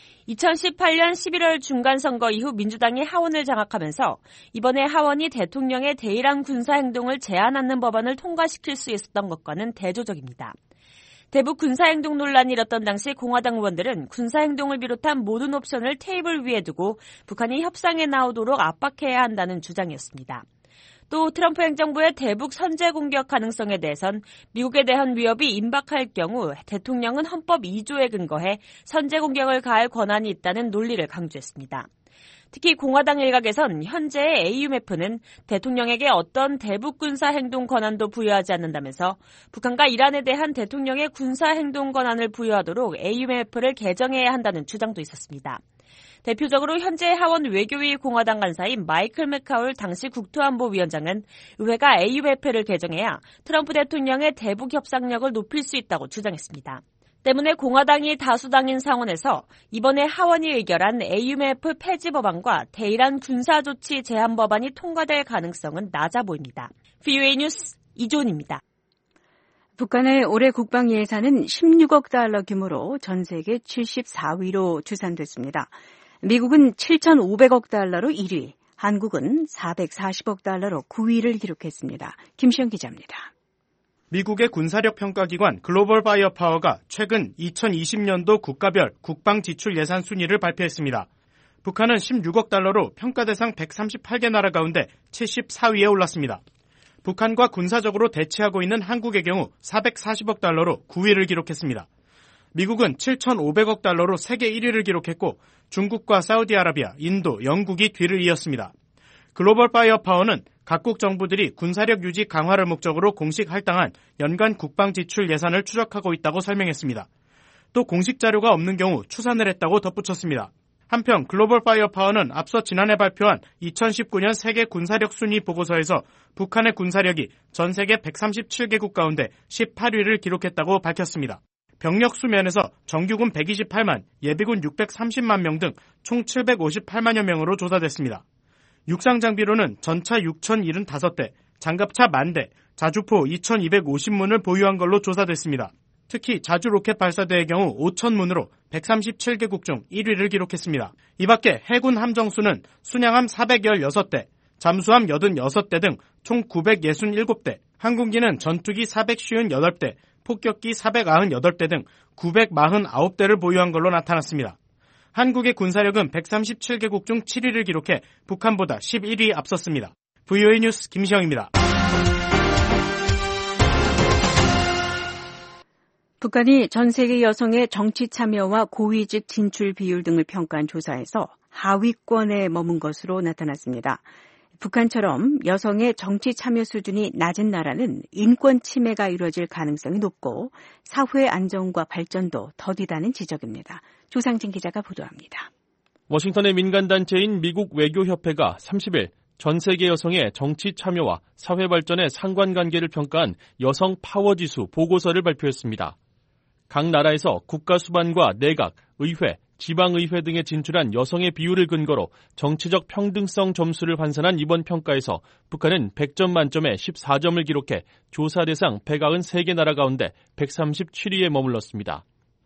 2018년 11월 중간선거 이후 민주당이 하원을 장악하면서 이번에 하원이 대통령의 대일한 군사행동을 제한하는 법안을 통과시킬 수 있었던 것과는 대조적입니다. 대북 군사행동 논란이 일었던 당시 공화당 의원들은 군사행동을 비롯한 모든 옵션을 테이블 위에 두고 북한이 협상에 나오도록 압박해야 한다는 주장이었습니다. 또 트럼프 행정부의 대북 선제 공격 가능성에 대해선 미국에 대한 위협이 임박할 경우 대통령은 헌법 2조에 근거해 선제 공격을 가할 권한이 있다는 논리를 강조했습니다. 특히 공화당 일각에선 현재의 AUMF는 대통령에게 어떤 대북 군사 행동 권한도 부여하지 않는다면서 북한과 이란에 대한 대통령의 군사 행동 권한을 부여하도록 AUMF를 개정해야 한다는 주장도 있었습니다. 대표적으로 현재 하원 외교위 공화당 간사인 마이클 맥카울 당시 국토안보위원장은 의회가 AUMF를 개정해야 트럼프 대통령의 대북 협상력을 높일 수 있다고 주장했습니다. 때문에 공화당이 다수당인 상원에서 이번에 하원이 의결한 AUMF 폐지 법안과 대일한 군사조치 제한 법안이 통과될 가능성은 낮아 보입니다. VOA 뉴스 이존입니다. 북한의 올해 국방 예산은 16억 달러 규모로 전 세계 74위로 추산됐습니다. 미국은 7,500억 달러로 1위, 한국은 440억 달러로 9위를 기록했습니다. 김시영 기자입니다. 미국의 군사력 평가기관 글로벌 파이어 파워가 최근 2020년도 국가별 국방 지출 예산 순위를 발표했습니다. 북한은 16억 달러로 평가 대상 138개 나라 가운데 74위에 올랐습니다. 북한과 군사적으로 대치하고 있는 한국의 경우 440억 달러로 9위를 기록했습니다. 미국은 7,500억 달러로 세계 1위를 기록했고 중국과 사우디아라비아, 인도, 영국이 뒤를 이었습니다. 글로벌 파이어 파워는 각국 정부들이 군사력 유지 강화를 목적으로 공식 할당한 연간 국방 지출 예산을 추적하고 있다고 설명했습니다. 또 공식 자료가 없는 경우 추산을 했다고 덧붙였습니다. 한편 글로벌 파이어 파워는 앞서 지난해 발표한 2019년 세계 군사력 순위 보고서에서 북한의 군사력이 전 세계 137개국 가운데 18위를 기록했다고 밝혔습니다. 병력 수면에서 정규군 128만, 예비군 630만 명 등 총 758만여 명으로 조사됐습니다. 육상 장비로는 전차 6,075대, 장갑차 10,000대, 자주포 2,250문을 보유한 걸로 조사됐습니다. 특히 자주 로켓 발사대의 경우 5,000문으로 137개국 중 1위를 기록했습니다. 이 밖에 해군 함정수는 순양함 416대, 잠수함 86대 등 총 967대, 항공기는 전투기 458대, 폭격기 498대 등 949대를 보유한 걸로 나타났습니다. 한국의 군사력은 137개국 중 7위를 기록해 북한보다 11위 앞섰습니다. VOA 뉴스 김시영입니다. 북한이 전 세계 여성의 정치 참여와 고위직 진출 비율 등을 평가한 조사에서 하위권에 머문 것으로 나타났습니다. 북한처럼 여성의 정치 참여 수준이 낮은 나라는 인권 침해가 이루어질 가능성이 높고 사회 안정과 발전도 더디다는 지적입니다. 조상진 기자가 보도합니다. 워싱턴의 민간단체인 미국 외교협회가 30일 전 세계 여성의 정치 참여와 사회 발전의 상관관계를 평가한 여성 파워지수 보고서를 발표했습니다. 각 나라에서 국가 수반과 내각, 의회, 지방의회 등에 진출한 여성의 비율을 근거로 정치적 평등성 점수를 환산한 이번 평가에서 북한은 100점 만점에 14점을 기록해 조사 대상 193개 나라 가운데 137위에 머물렀습니다.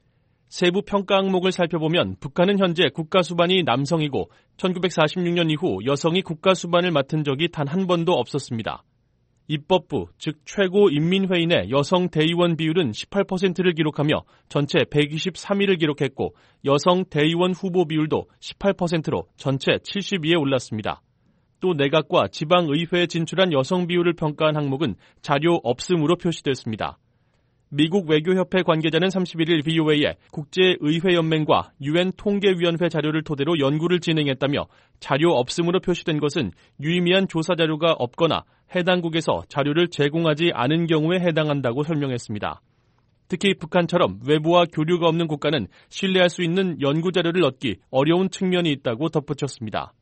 세부 평가 항목을 살펴보면 북한은 현재 국가 수반이 남성이고 1946년 이후 여성이 국가 수반을 맡은 적이 단 한 번도 없었습니다. 입법부, 즉 최고인민회의 내 여성 대의원 비율은 18%를 기록하며 전체 123위를 기록했고 여성 대의원 후보 비율도 18%로 전체 70위에 올랐습니다. 또 내각과 지방의회에 진출한 여성 비율을 평가한 항목은 자료 없음으로 표시됐습니다. 미국 외교협회 관계자는 31일 VOA에 국제의회연맹과 UN 통계위원회 자료를 토대로 연구를 진행했다며 자료 없음으로 표시된 것은 유의미한 조사 자료가 없거나 해당국에서 자료를 제공하지 않은 경우에 해당한다고 설명했습니다. 특히 북한처럼 외부와 교류가 없는 국가는 신뢰할 수 있는 연구 자료를 얻기 어려운 측면이 있다고 덧붙였습니다.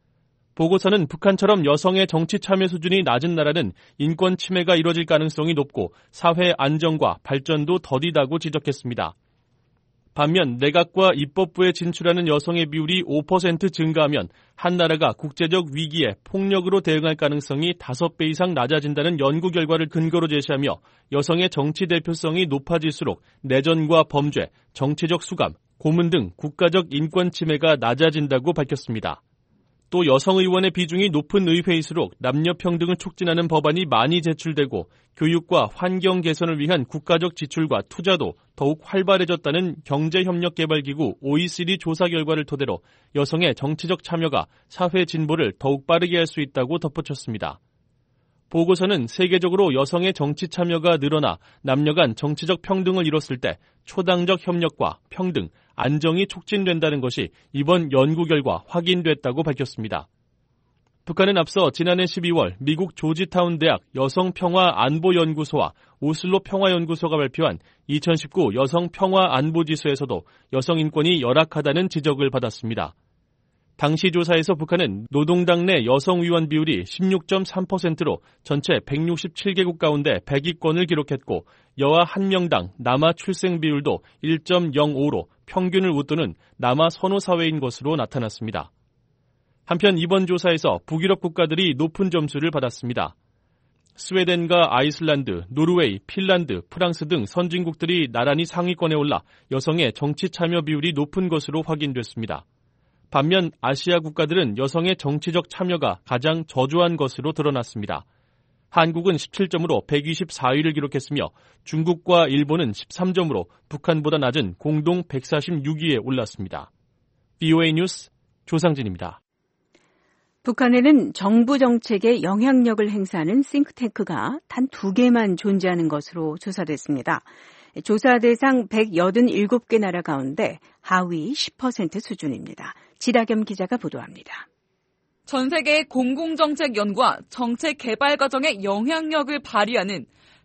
보고서는 북한처럼 여성의 정치 참여 수준이 낮은 나라는 인권 침해가 이뤄질 가능성이 높고 사회 안정과 발전도 더디다고 지적했습니다. 반면 내각과 입법부에 진출하는 여성의 비율이 5% 증가하면 한 나라가 국제적 위기에 폭력으로 대응할 가능성이 5배 이상 낮아진다는 연구 결과를 근거로 제시하며 여성의 정치 대표성이 높아질수록 내전과 범죄, 정치적 수감, 고문 등 국가적 인권 침해가 낮아진다고 밝혔습니다. 또 여성 의원의 비중이 높은 의회일수록 남녀 평등을 촉진하는 법안이 많이 제출되고 교육과 환경 개선을 위한 국가적 지출과 투자도 더욱 활발해졌다는 경제협력개발기구 OECD 조사 결과를 토대로 여성의 정치적 참여가 사회 진보를 더욱 빠르게 할 수 있다고 덧붙였습니다. 보고서는 세계적으로 여성의 정치 참여가 늘어나 남녀 간 정치적 평등을 이뤘을 때 초당적 협력과 평등, 안정이 촉진된다는 것이 이번 연구 결과 확인됐다고 밝혔습니다. 북한은 앞서 지난해 12월 미국 조지타운 대학 여성평화안보연구소와 오슬로 평화연구소가 발표한 2019 여성평화안보지수에서도 여성 인권이 열악하다는 지적을 받았습니다. 당시 조사에서 북한은 노동당 내 여성 의원 비율이 16.3%로 전체 167개국 가운데 100위권을 기록했고 여아 1명당 남아 출생 비율도 1.05로 평균을 웃도는 남아 선호 사회인 것으로 나타났습니다. 한편 이번 조사에서 북유럽 국가들이 높은 점수를 받았습니다. 스웨덴과 아이슬란드, 노르웨이, 핀란드, 프랑스 등 선진국들이 나란히 상위권에 올라 여성의 정치 참여 비율이 높은 것으로 확인됐습니다. 반면 아시아 국가들은 여성의 정치적 참여가 가장 저조한 것으로 드러났습니다. 한국은 17점으로 124위를 기록했으며 중국과 일본은 13점으로 북한보다 낮은 공동 146위에 올랐습니다. VOA 뉴스 조상진입니다. 북한에는 정부 정책에 영향력을 행사하는 싱크탱크가 단 2개만 존재하는 것으로 조사됐습니다. 조사 대상 187개 나라 가운데 하위 10% 수준입니다. 지다겸 기자가 보도합니다. 전 세계의 공공정책 연구와 정책 개발 과정에 영향력을 발휘하는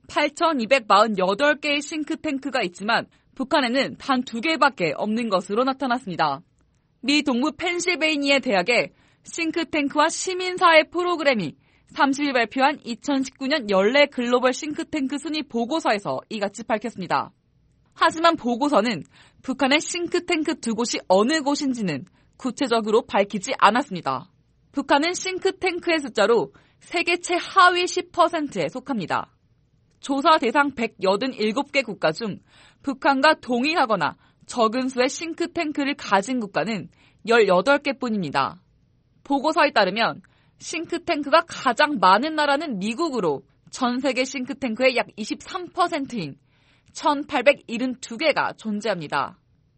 8,248개의 싱크탱크가 있지만 북한에는 단 2개밖에 없는 것으로 나타났습니다. 미 동부 펜실베이니아 대학의 싱크탱크와 시민사회 프로그램이 30일 발표한 2019년 연례 글로벌 싱크탱크 순위 보고서에서 이같이 밝혔습니다. 하지만 보고서는 북한의 싱크탱크 2곳이 어느 곳인지는 구체적으로 밝히지 않았습니다. 북한은 싱크탱크의 숫자로 세계 최하위 10%에 속합니다. 조사 대상 187개 국가 중 북한과 동일하거나 적은 수의 싱크탱크를 가진 국가는 18개뿐입니다. 보고서에 따르면 싱크탱크가 가장 많은 나라는 미국으로 전 세계 싱크탱크의 약 23%인 1,872개가 존재합니다.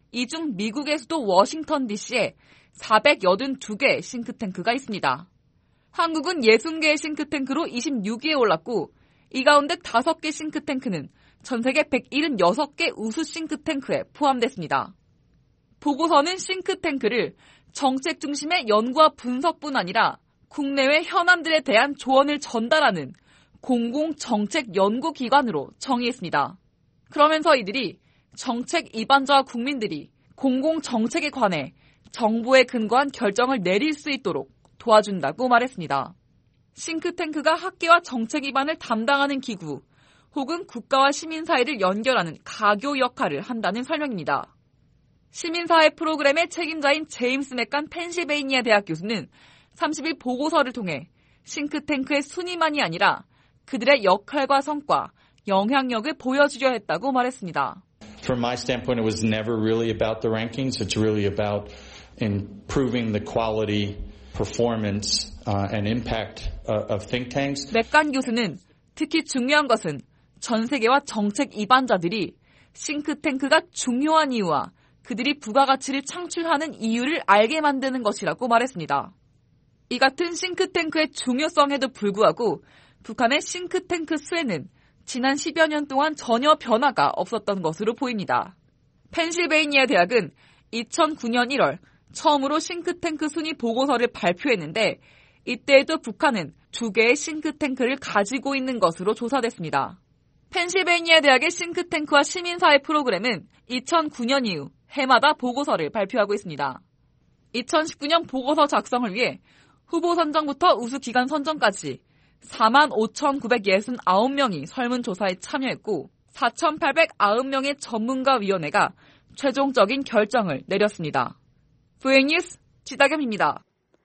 이 중 미국의 수도 워싱턴 DC에 482개 싱크탱크가 있습니다. 한국은 60개의 싱크탱크로 26위에 올랐고 이 가운데 5개 싱크탱크는 전 세계 176개 우수 싱크탱크에 포함됐습니다. 보고서는 싱크탱크를 정책 중심의 연구와 분석뿐 아니라 국내외 현안들에 대한 조언을 전달하는 공공정책연구기관으로 정의했습니다. 그러면서 이들이 정책 입안자와 국민들이 공공정책에 관해 정보에 근거한 결정을 내릴 수 있도록 도와준다고 말했습니다. 싱크탱크가 학계와 정책 입안을 담당하는 기구 혹은 국가와 시민 사이를 연결하는 가교 역할을 한다는 설명입니다. 시민사회 프로그램의 책임자인 제임스 맥간 펜실베이니아 대학 교수는 30일 보고서를 통해 싱크탱크의 순위만이 아니라 그들의 역할과 성과, 영향력을 보여주려 했다고 말했습니다. From my standpoint, it was never really about the rankings. It's really about improving the quality, performance, and impact of think tanks. 맥간 교수는 특히 중요한 것은 전 세계와 정책 입안자들이 싱크탱크가 중요한 이유와 그들이 부가가치를 창출하는 이유를 알게 만드는 것이라고 말했습니다. 이 같은 싱크탱크의 중요성에도 불구하고 북한의 싱크탱크 수에는 지난 10여 년 동안 전혀 변화가 없었던 것으로 보입니다. 펜실베이니아 대학은 2009년 1월 처음으로 싱크탱크 순위 보고서를 발표했는데 이때에도 북한은 2개의 싱크탱크를 가지고 있는 것으로 조사됐습니다. 펜실베이니아 대학의 싱크탱크와 시민사회 프로그램은 2009년 이후 해마다 보고서를 발표하고 있습니다. 2019년 보고서 작성을 위해 후보 선정부터 우수기관 선정까지 45,969명이 설문조사에 참여했고 4,890명의 전문가위원회가 최종적인 결정을 내렸습니다. VN 뉴스 지다겸입니다.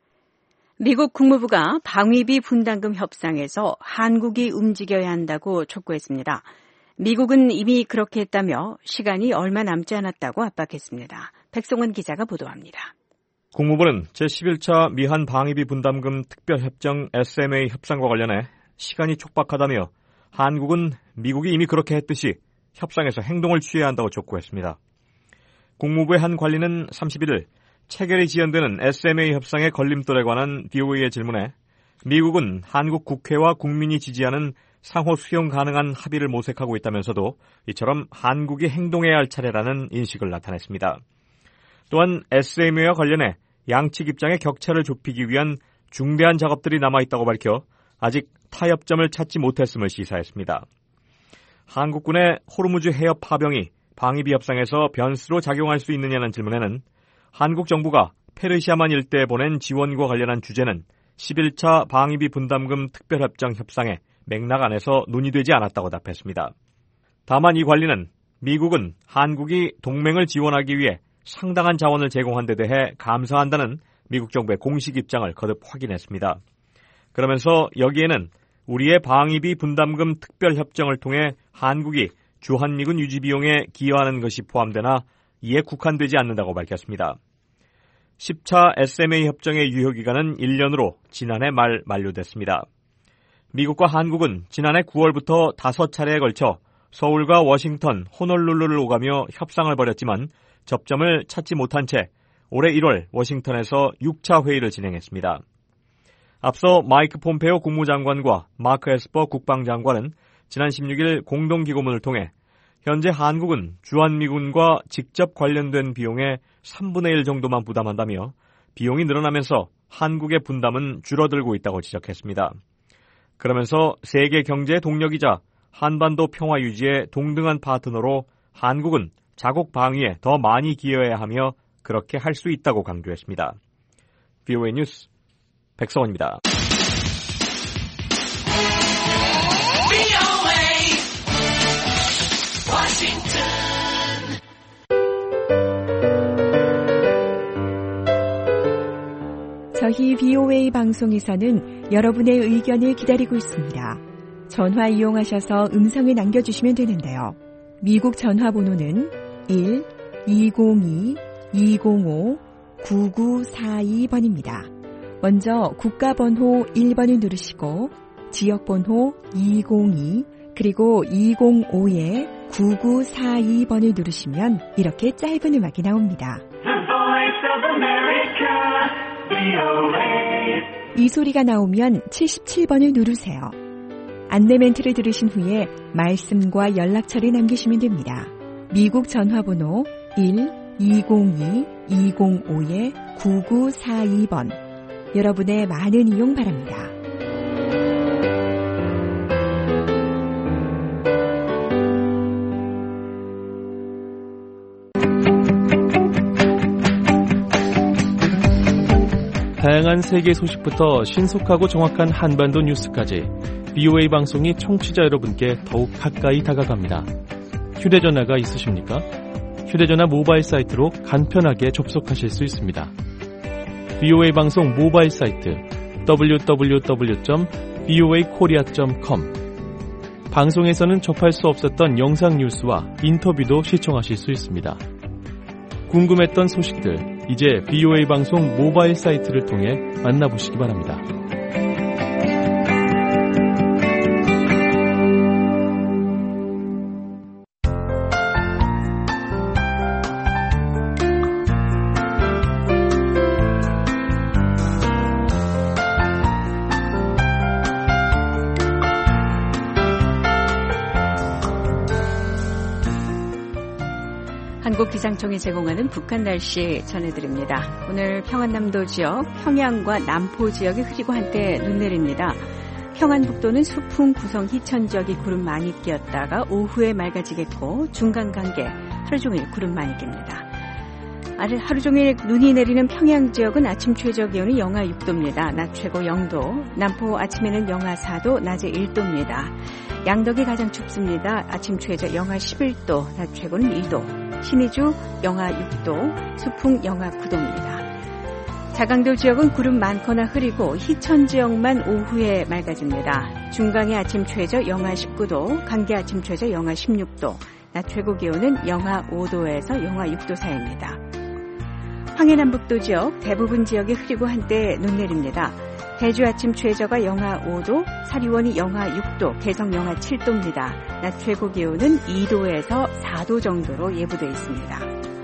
미국 국무부가 방위비 분담금 협상에서 한국이 움직여야 한다고 촉구했습니다. 미국은 이미 그렇게 했다며 시간이 얼마 남지 않았다고 압박했습니다. 백송은 기자가 보도합니다. 국무부는 제11차 미한 방위비 분담금 특별협정 SMA 협상과 관련해 시간이 촉박하다며 한국은 미국이 이미 그렇게 했듯이 협상에서 행동을 취해야 한다고 촉구했습니다. 국무부의 한 관리는 31일 체결이 지연되는 SMA 협상의 걸림돌에 관한 VOA의 질문에 미국은 한국 국회와 국민이 지지하는 상호 수용 가능한 합의를 모색하고 있다면서도 이처럼 한국이 행동해야 할 차례라는 인식을 나타냈습니다. 또한 SMA와 관련해 양측 입장의 격차를 좁히기 위한 중대한 작업들이 남아있다고 밝혀 아직 타협점을 찾지 못했음을 시사했습니다. 한국군의 호르무즈 해협 파병이 방위비 협상에서 변수로 작용할 수 있느냐는 질문에는 한국 정부가 페르시아만 일대에 보낸 지원과 관련한 주제는 11차 방위비 분담금 특별협정 협상의 맥락 안에서 논의되지 않았다고 답했습니다. 다만 이 관리는 미국은 한국이 동맹을 지원하기 위해 상당한 자원을 제공한 데 대해 감사한다는 미국 정부의 공식 입장을 거듭 확인했습니다. 그러면서 여기에는 우리의 방위비 분담금 특별협정을 통해 한국이 주한미군 유지 비용에 기여하는 것이 포함되나 이에 국한되지 않는다고 밝혔습니다. 10차 SMA 협정의 유효기간은 1년으로 지난해 말 만료됐습니다. 미국과 한국은 지난해 9월부터 5차례에 걸쳐 서울과 워싱턴, 호놀룰루를 오가며 협상을 벌였지만 접점을 찾지 못한 채 올해 1월 워싱턴에서 6차 회의를 진행했습니다. 앞서 마이크 폼페오 국무장관과 마크 에스퍼 국방장관은 지난 16일 공동기고문을 통해 현재 한국은 주한미군과 직접 관련된 비용의 3분의 1 정도만 부담한다며 비용이 늘어나면서 한국의 분담은 줄어들고 있다고 지적했습니다. 그러면서 세계 경제의 동력이자 한반도 평화 유지의 동등한 파트너로 한국은 자국 방위에 더 많이 기여해야 하며 그렇게 할 수 있다고 강조했습니다. VOA 뉴스 백성원입니다. 저희 VOA 방송에서는 여러분의 의견을 기다리고 있습니다. 전화 이용하셔서 음성을 남겨주시면 되는데요. 미국 전화번호는 1-202-205-9942번입니다. 먼저 국가번호 1번을 누르시고 지역번호 202 그리고 205에 9942번을 누르시면 이렇게 짧은 음악이 나옵니다. 이 소리가 나오면 77번을 누르세요. 안내 멘트를 들으신 후에 말씀과 연락처를 남기시면 됩니다. 미국 전화번호 1-202-205-9942번. 여러분의 많은 이용 바랍니다. 다양한 세계 소식부터 신속하고 정확한 한반도 뉴스까지 VOA 방송이 청취자 여러분께 더욱 가까이 다가갑니다. 휴대전화가 있으십니까? 휴대전화 모바일 사이트로 간편하게 접속하실 수 있습니다. VOA 방송 모바일 사이트 www.voakorea.com. 방송에서는 접할 수 없었던 영상 뉴스와 인터뷰도 시청하실 수 있습니다. 궁금했던 소식들, 이제 VOA 방송 모바일 사이트를 통해 만나보시기 바랍니다. 한국기상청이 제공하는 북한 날씨 전해드립니다. 오늘 평안남도 지역, 평양과 남포 지역이 흐리고 한때 눈 내립니다. 평안북도는 수풍, 구성, 희천 지역이 구름 많이 끼었다가 오후에 맑아지겠고 중간 간계 하루 종일 구름 많이 낍니다. 하루 종일 눈이 내리는 평양 지역은 아침 최저 기온이 영하 6도입니다. 낮 최고 0도. 남포 아침에는 영하 4도, 낮에 1도입니다. 양덕이 가장 춥습니다. 아침 최저 영하 11도, 낮 최고는 2도. 신의주 영하 6도, 수풍 영하 9도입니다. 자강도 지역은 구름 많거나 흐리고 희천 지역만 오후에 맑아집니다. 중강의 아침 최저 영하 19도, 간계 아침 최저 영하 16도, 낮 최고 기온은 영하 5도에서 영하 6도 사이입니다. 황해남북도 지역 대부분 지역이 흐리고 한때 눈 내립니다. 대주 아침 최저가 영하 5도, 사리원이 영하 6도, 개성 영하 7도입니다. 낮 최고 기온은 2도에서 4도 정도로 예보되어 있습니다.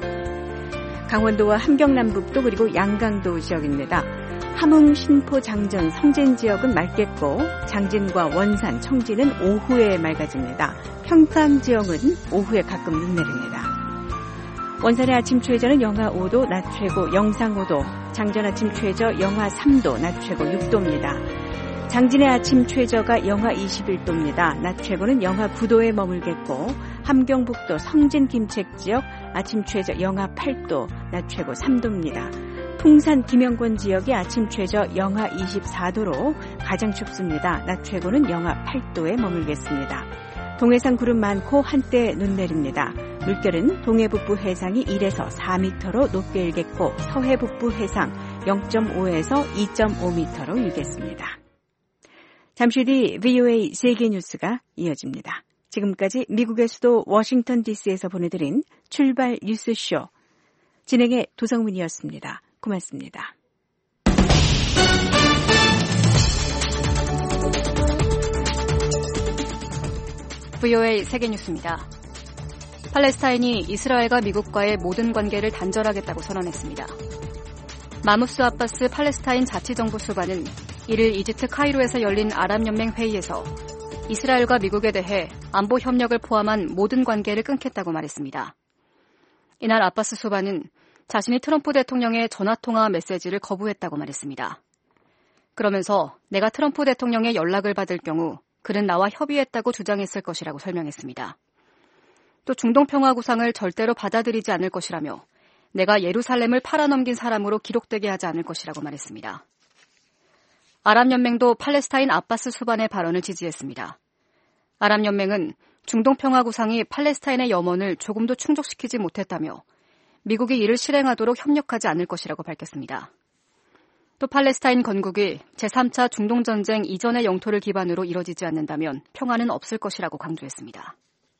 강원도와 함경남북도 그리고 양강도 지역입니다. 함흥, 신포, 장전, 성진 지역은 맑겠고 장진과 원산, 청진은 오후에 맑아집니다. 평산 지역은 오후에 가끔 눈 내립니다. 원산의 아침 최저는 영하 5도, 낮 최고 영상 5도, 장전 아침 최저 영하 3도, 낮 최고 6도입니다. 장진의 아침 최저가 영하 21도입니다. 낮 최고는 영하 9도에 머물겠고 함경북도 성진 김책 지역 아침 최저 영하 8도, 낮 최고 3도입니다. 풍산 김영권 지역이 아침 최저 영하 24도로 가장 춥습니다. 낮 최고는 영하 8도에 머물겠습니다. 동해상 구름 많고 한때 눈 내립니다. 물결은 동해북부 해상이 1에서 4m로 높게 일겠고 서해북부 해상 0.5에서 2.5m로 일겠습니다. 잠시 뒤 VOA 세계뉴스가 이어집니다. 지금까지 미국의 수도 워싱턴 DC에서 보내드린 출발 뉴스쇼. 진행의 도성문이었습니다. 고맙습니다. VOA 세계뉴스입니다. 팔레스타인이 이스라엘과 미국과의 모든 관계를 단절하겠다고 선언했습니다. 마무스 아바스 팔레스타인 자치정부 수반은 1일 이집트 카이로에서 열린 아랍연맹 회의에서 이스라엘과 미국에 대해 안보 협력을 포함한 모든 관계를 끊겠다고 말했습니다. 이날 아바스 수반은 자신이 트럼프 대통령의 전화통화 메시지를 거부했다고 말했습니다. 그러면서 내가 트럼프 대통령의 연락을 받을 경우 그는 나와 협의했다고 주장했을 것이라고 설명했습니다. 또 중동평화구상을 절대로 받아들이지 않을 것이라며 내가 예루살렘을 팔아넘긴 사람으로 기록되게 하지 않을 것이라고 말했습니다. 아랍연맹도 팔레스타인 아바스 수반의 발언을 지지했습니다. 아랍연맹은 중동평화구상이 팔레스타인의 염원을 조금도 충족시키지 못했다며 미국이 이를 실행하도록 협력하지 않을 것이라고 밝혔습니다. 또 팔레스타인 건국이 제3차 중동전쟁 이전의 영토를 기반으로 이뤄지지 않는다면 평화는 없을 것이라고 강조했습니다.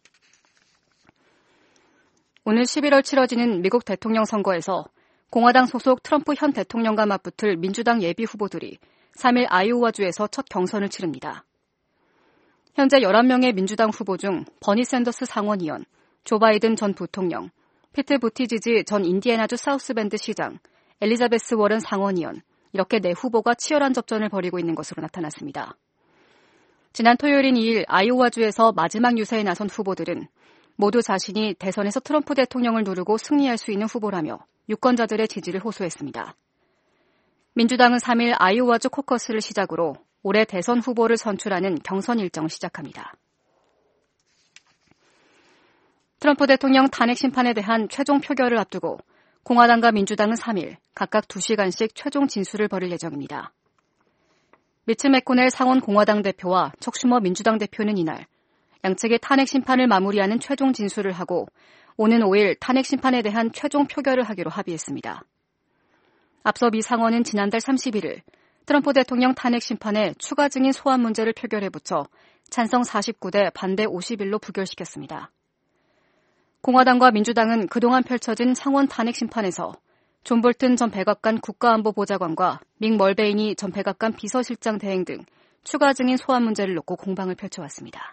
오늘 11월 치러지는 미국 대통령 선거에서 공화당 소속 트럼프 현 대통령과 맞붙을 민주당 예비 후보들이 3일 아이오와주에서 첫 경선을 치릅니다. 현재 11명의 민주당 후보 중 버니 샌더스 상원의원, 조 바이든 전 부통령, 피트 부티지지 전 인디애나주 사우스밴드 시장, 엘리자베스 워런 상원의원, 이렇게 4후보가 치열한 접전을 벌이고 있는 것으로 나타났습니다. 지난 토요일인 2일 아이오와주에서 마지막 유세에 나선 후보들은 모두 자신이 대선에서 트럼프 대통령을 누르고 승리할 수 있는 후보라며 유권자들의 지지를 호소했습니다. 민주당은 3일 아이오와주 코커스를 시작으로 올해 대선 후보를 선출하는 경선 일정을 시작합니다. 트럼프 대통령 탄핵 심판에 대한 최종 표결을 앞두고 공화당과 민주당은 3일 각각 2시간씩 최종 진술을 벌일 예정입니다. 미츠 맥코넬 상원 공화당 대표와 척 슈머 민주당 대표는 이날 양측의 탄핵 심판을 마무리하는 최종 진술을 하고 오는 5일 탄핵 심판에 대한 최종 표결을 하기로 합의했습니다. 앞서 미 상원은 지난달 31일 트럼프 대통령 탄핵 심판에 추가 증인 소환 문제를 표결에 붙여 찬성 49대 반대 51로 부결시켰습니다. 공화당과 민주당은 그동안 펼쳐진 상원 탄핵 심판에서 존 볼튼 전 백악관 국가안보보좌관과 믹 멀베이니 전 백악관 비서실장 대행 등 추가 증인 소환 문제를 놓고 공방을 펼쳐왔습니다.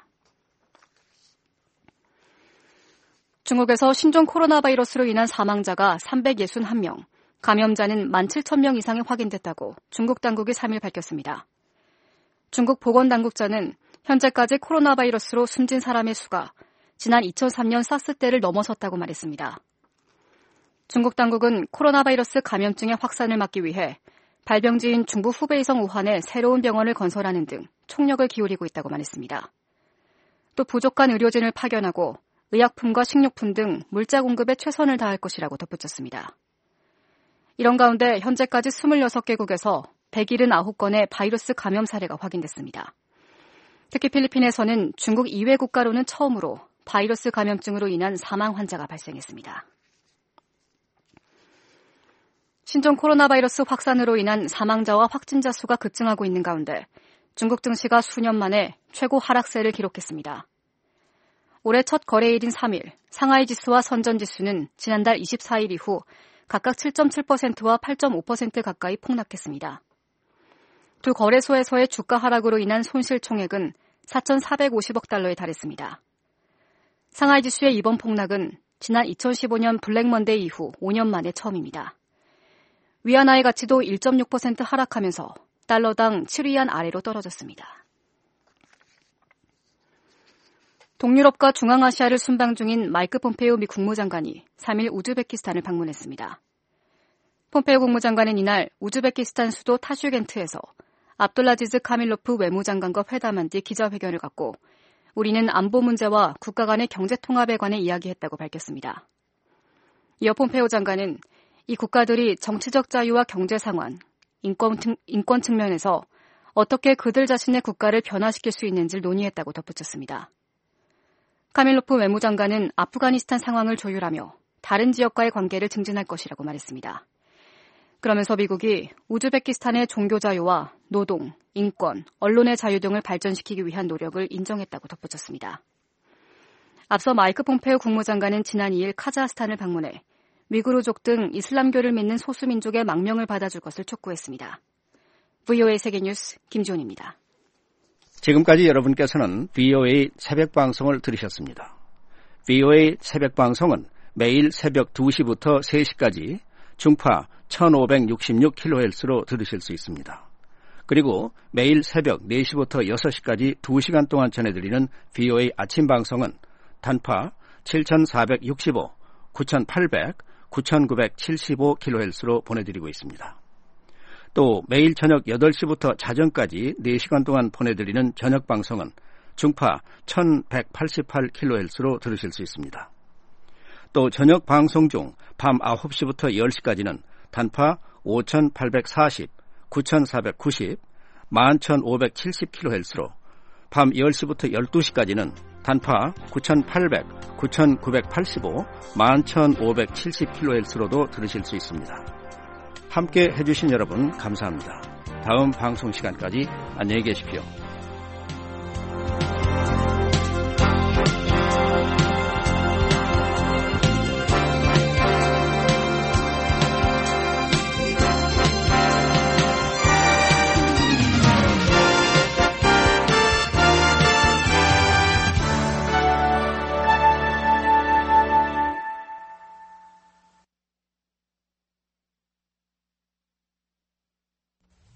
중국에서 신종 코로나 바이러스로 인한 사망자가 361명, 감염자는 17,000명 이상이 확인됐다고 중국 당국이 3일 밝혔습니다. 중국 보건당국자는 현재까지 코로나 바이러스로 숨진 사람의 수가 지난 2003년 사스 때를 넘어섰다고 말했습니다. 중국 당국은 코로나 바이러스 감염증의 확산을 막기 위해 발병지인 중부 후베이성 우한에 새로운 병원을 건설하는 등 총력을 기울이고 있다고 말했습니다. 또 부족한 의료진을 파견하고 의약품과 식료품 등 물자 공급에 최선을 다할 것이라고 덧붙였습니다. 이런 가운데 현재까지 26개국에서 179건의 바이러스 감염 사례가 확인됐습니다. 특히 필리핀에서는 중국 이외 국가로는 처음으로 바이러스 감염증으로 인한 사망 환자가 발생했습니다. 신종 코로나 바이러스 확산으로 인한 사망자와 확진자 수가 급증하고 있는 가운데 중국 증시가 수년 만에 최고 하락세를 기록했습니다. 올해 첫 거래일인 3일 상하이 지수와 선전 지수는 지난달 24일 이후 각각 7.7%와 8.5% 가까이 폭락했습니다. 두 거래소에서의 주가 하락으로 인한 손실 총액은 4,450억 달러에 달했습니다. 상하이 지수의 이번 폭락은 지난 2015년 블랙먼데이 이후 5년 만에 처음입니다. 위안화의 가치도 1.6% 하락하면서 달러당 7위안 아래로 떨어졌습니다. 동유럽과 중앙아시아를 순방 중인 마이크 폼페이오 미 국무장관이 3일 우즈베키스탄을 방문했습니다. 폼페이오 국무장관은 이날 우즈베키스탄 수도 타슈겐트에서 압돌라지즈 카밀로프 외무장관과 회담한 뒤 기자회견을 갖고 우리는 안보 문제와 국가 간의 경제 통합에 관해 이야기했다고 밝혔습니다. 이어 폼페이오 장관은 이 국가들이 정치적 자유와 경제 상황, 인권 측면에서 어떻게 그들 자신의 국가를 변화시킬 수 있는지를 논의했다고 덧붙였습니다. 카밀로프 외무장관은 아프가니스탄 상황을 조율하며 다른 지역과의 관계를 증진할 것이라고 말했습니다. 그러면서 미국이 우즈베키스탄의 종교 자유와 노동, 인권, 언론의 자유 등을 발전시키기 위한 노력을 인정했다고 덧붙였습니다. 앞서 마이크 폼페이오 국무장관은 지난 2일 카자흐스탄을 방문해 위구르족 등 이슬람교를 믿는 소수민족의 망명을 받아줄 것을 촉구했습니다. VOA 세계뉴스 김지훈입니다. 지금까지 여러분께서는 VOA 새벽방송을 들으셨습니다. VOA 새벽방송은 매일 새벽 2시부터 3시까지 중파 1566kHz로 들으실 수 있습니다. 그리고 매일 새벽 4시부터 6시까지 2시간 동안 전해드리는 VOA 아침방송은 단파 7465, 9800, 9975kHz로 보내드리고 있습니다. 또 매일 저녁 8시부터 자정까지 4시간 동안 보내드리는 저녁방송은 중파 1188kHz로 들으실 수 있습니다. 또 저녁 방송 중 밤 9시부터 10시까지는 단파 5840, 9490, 11570kHz로 밤 10시부터 12시까지는 단파 9800, 9985, 11570kHz로도 들으실 수 있습니다. 함께 해주신 여러분 감사합니다. 다음 방송 시간까지 안녕히 계십시오.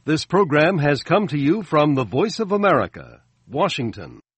This program has come to you from the Voice of America, Washington.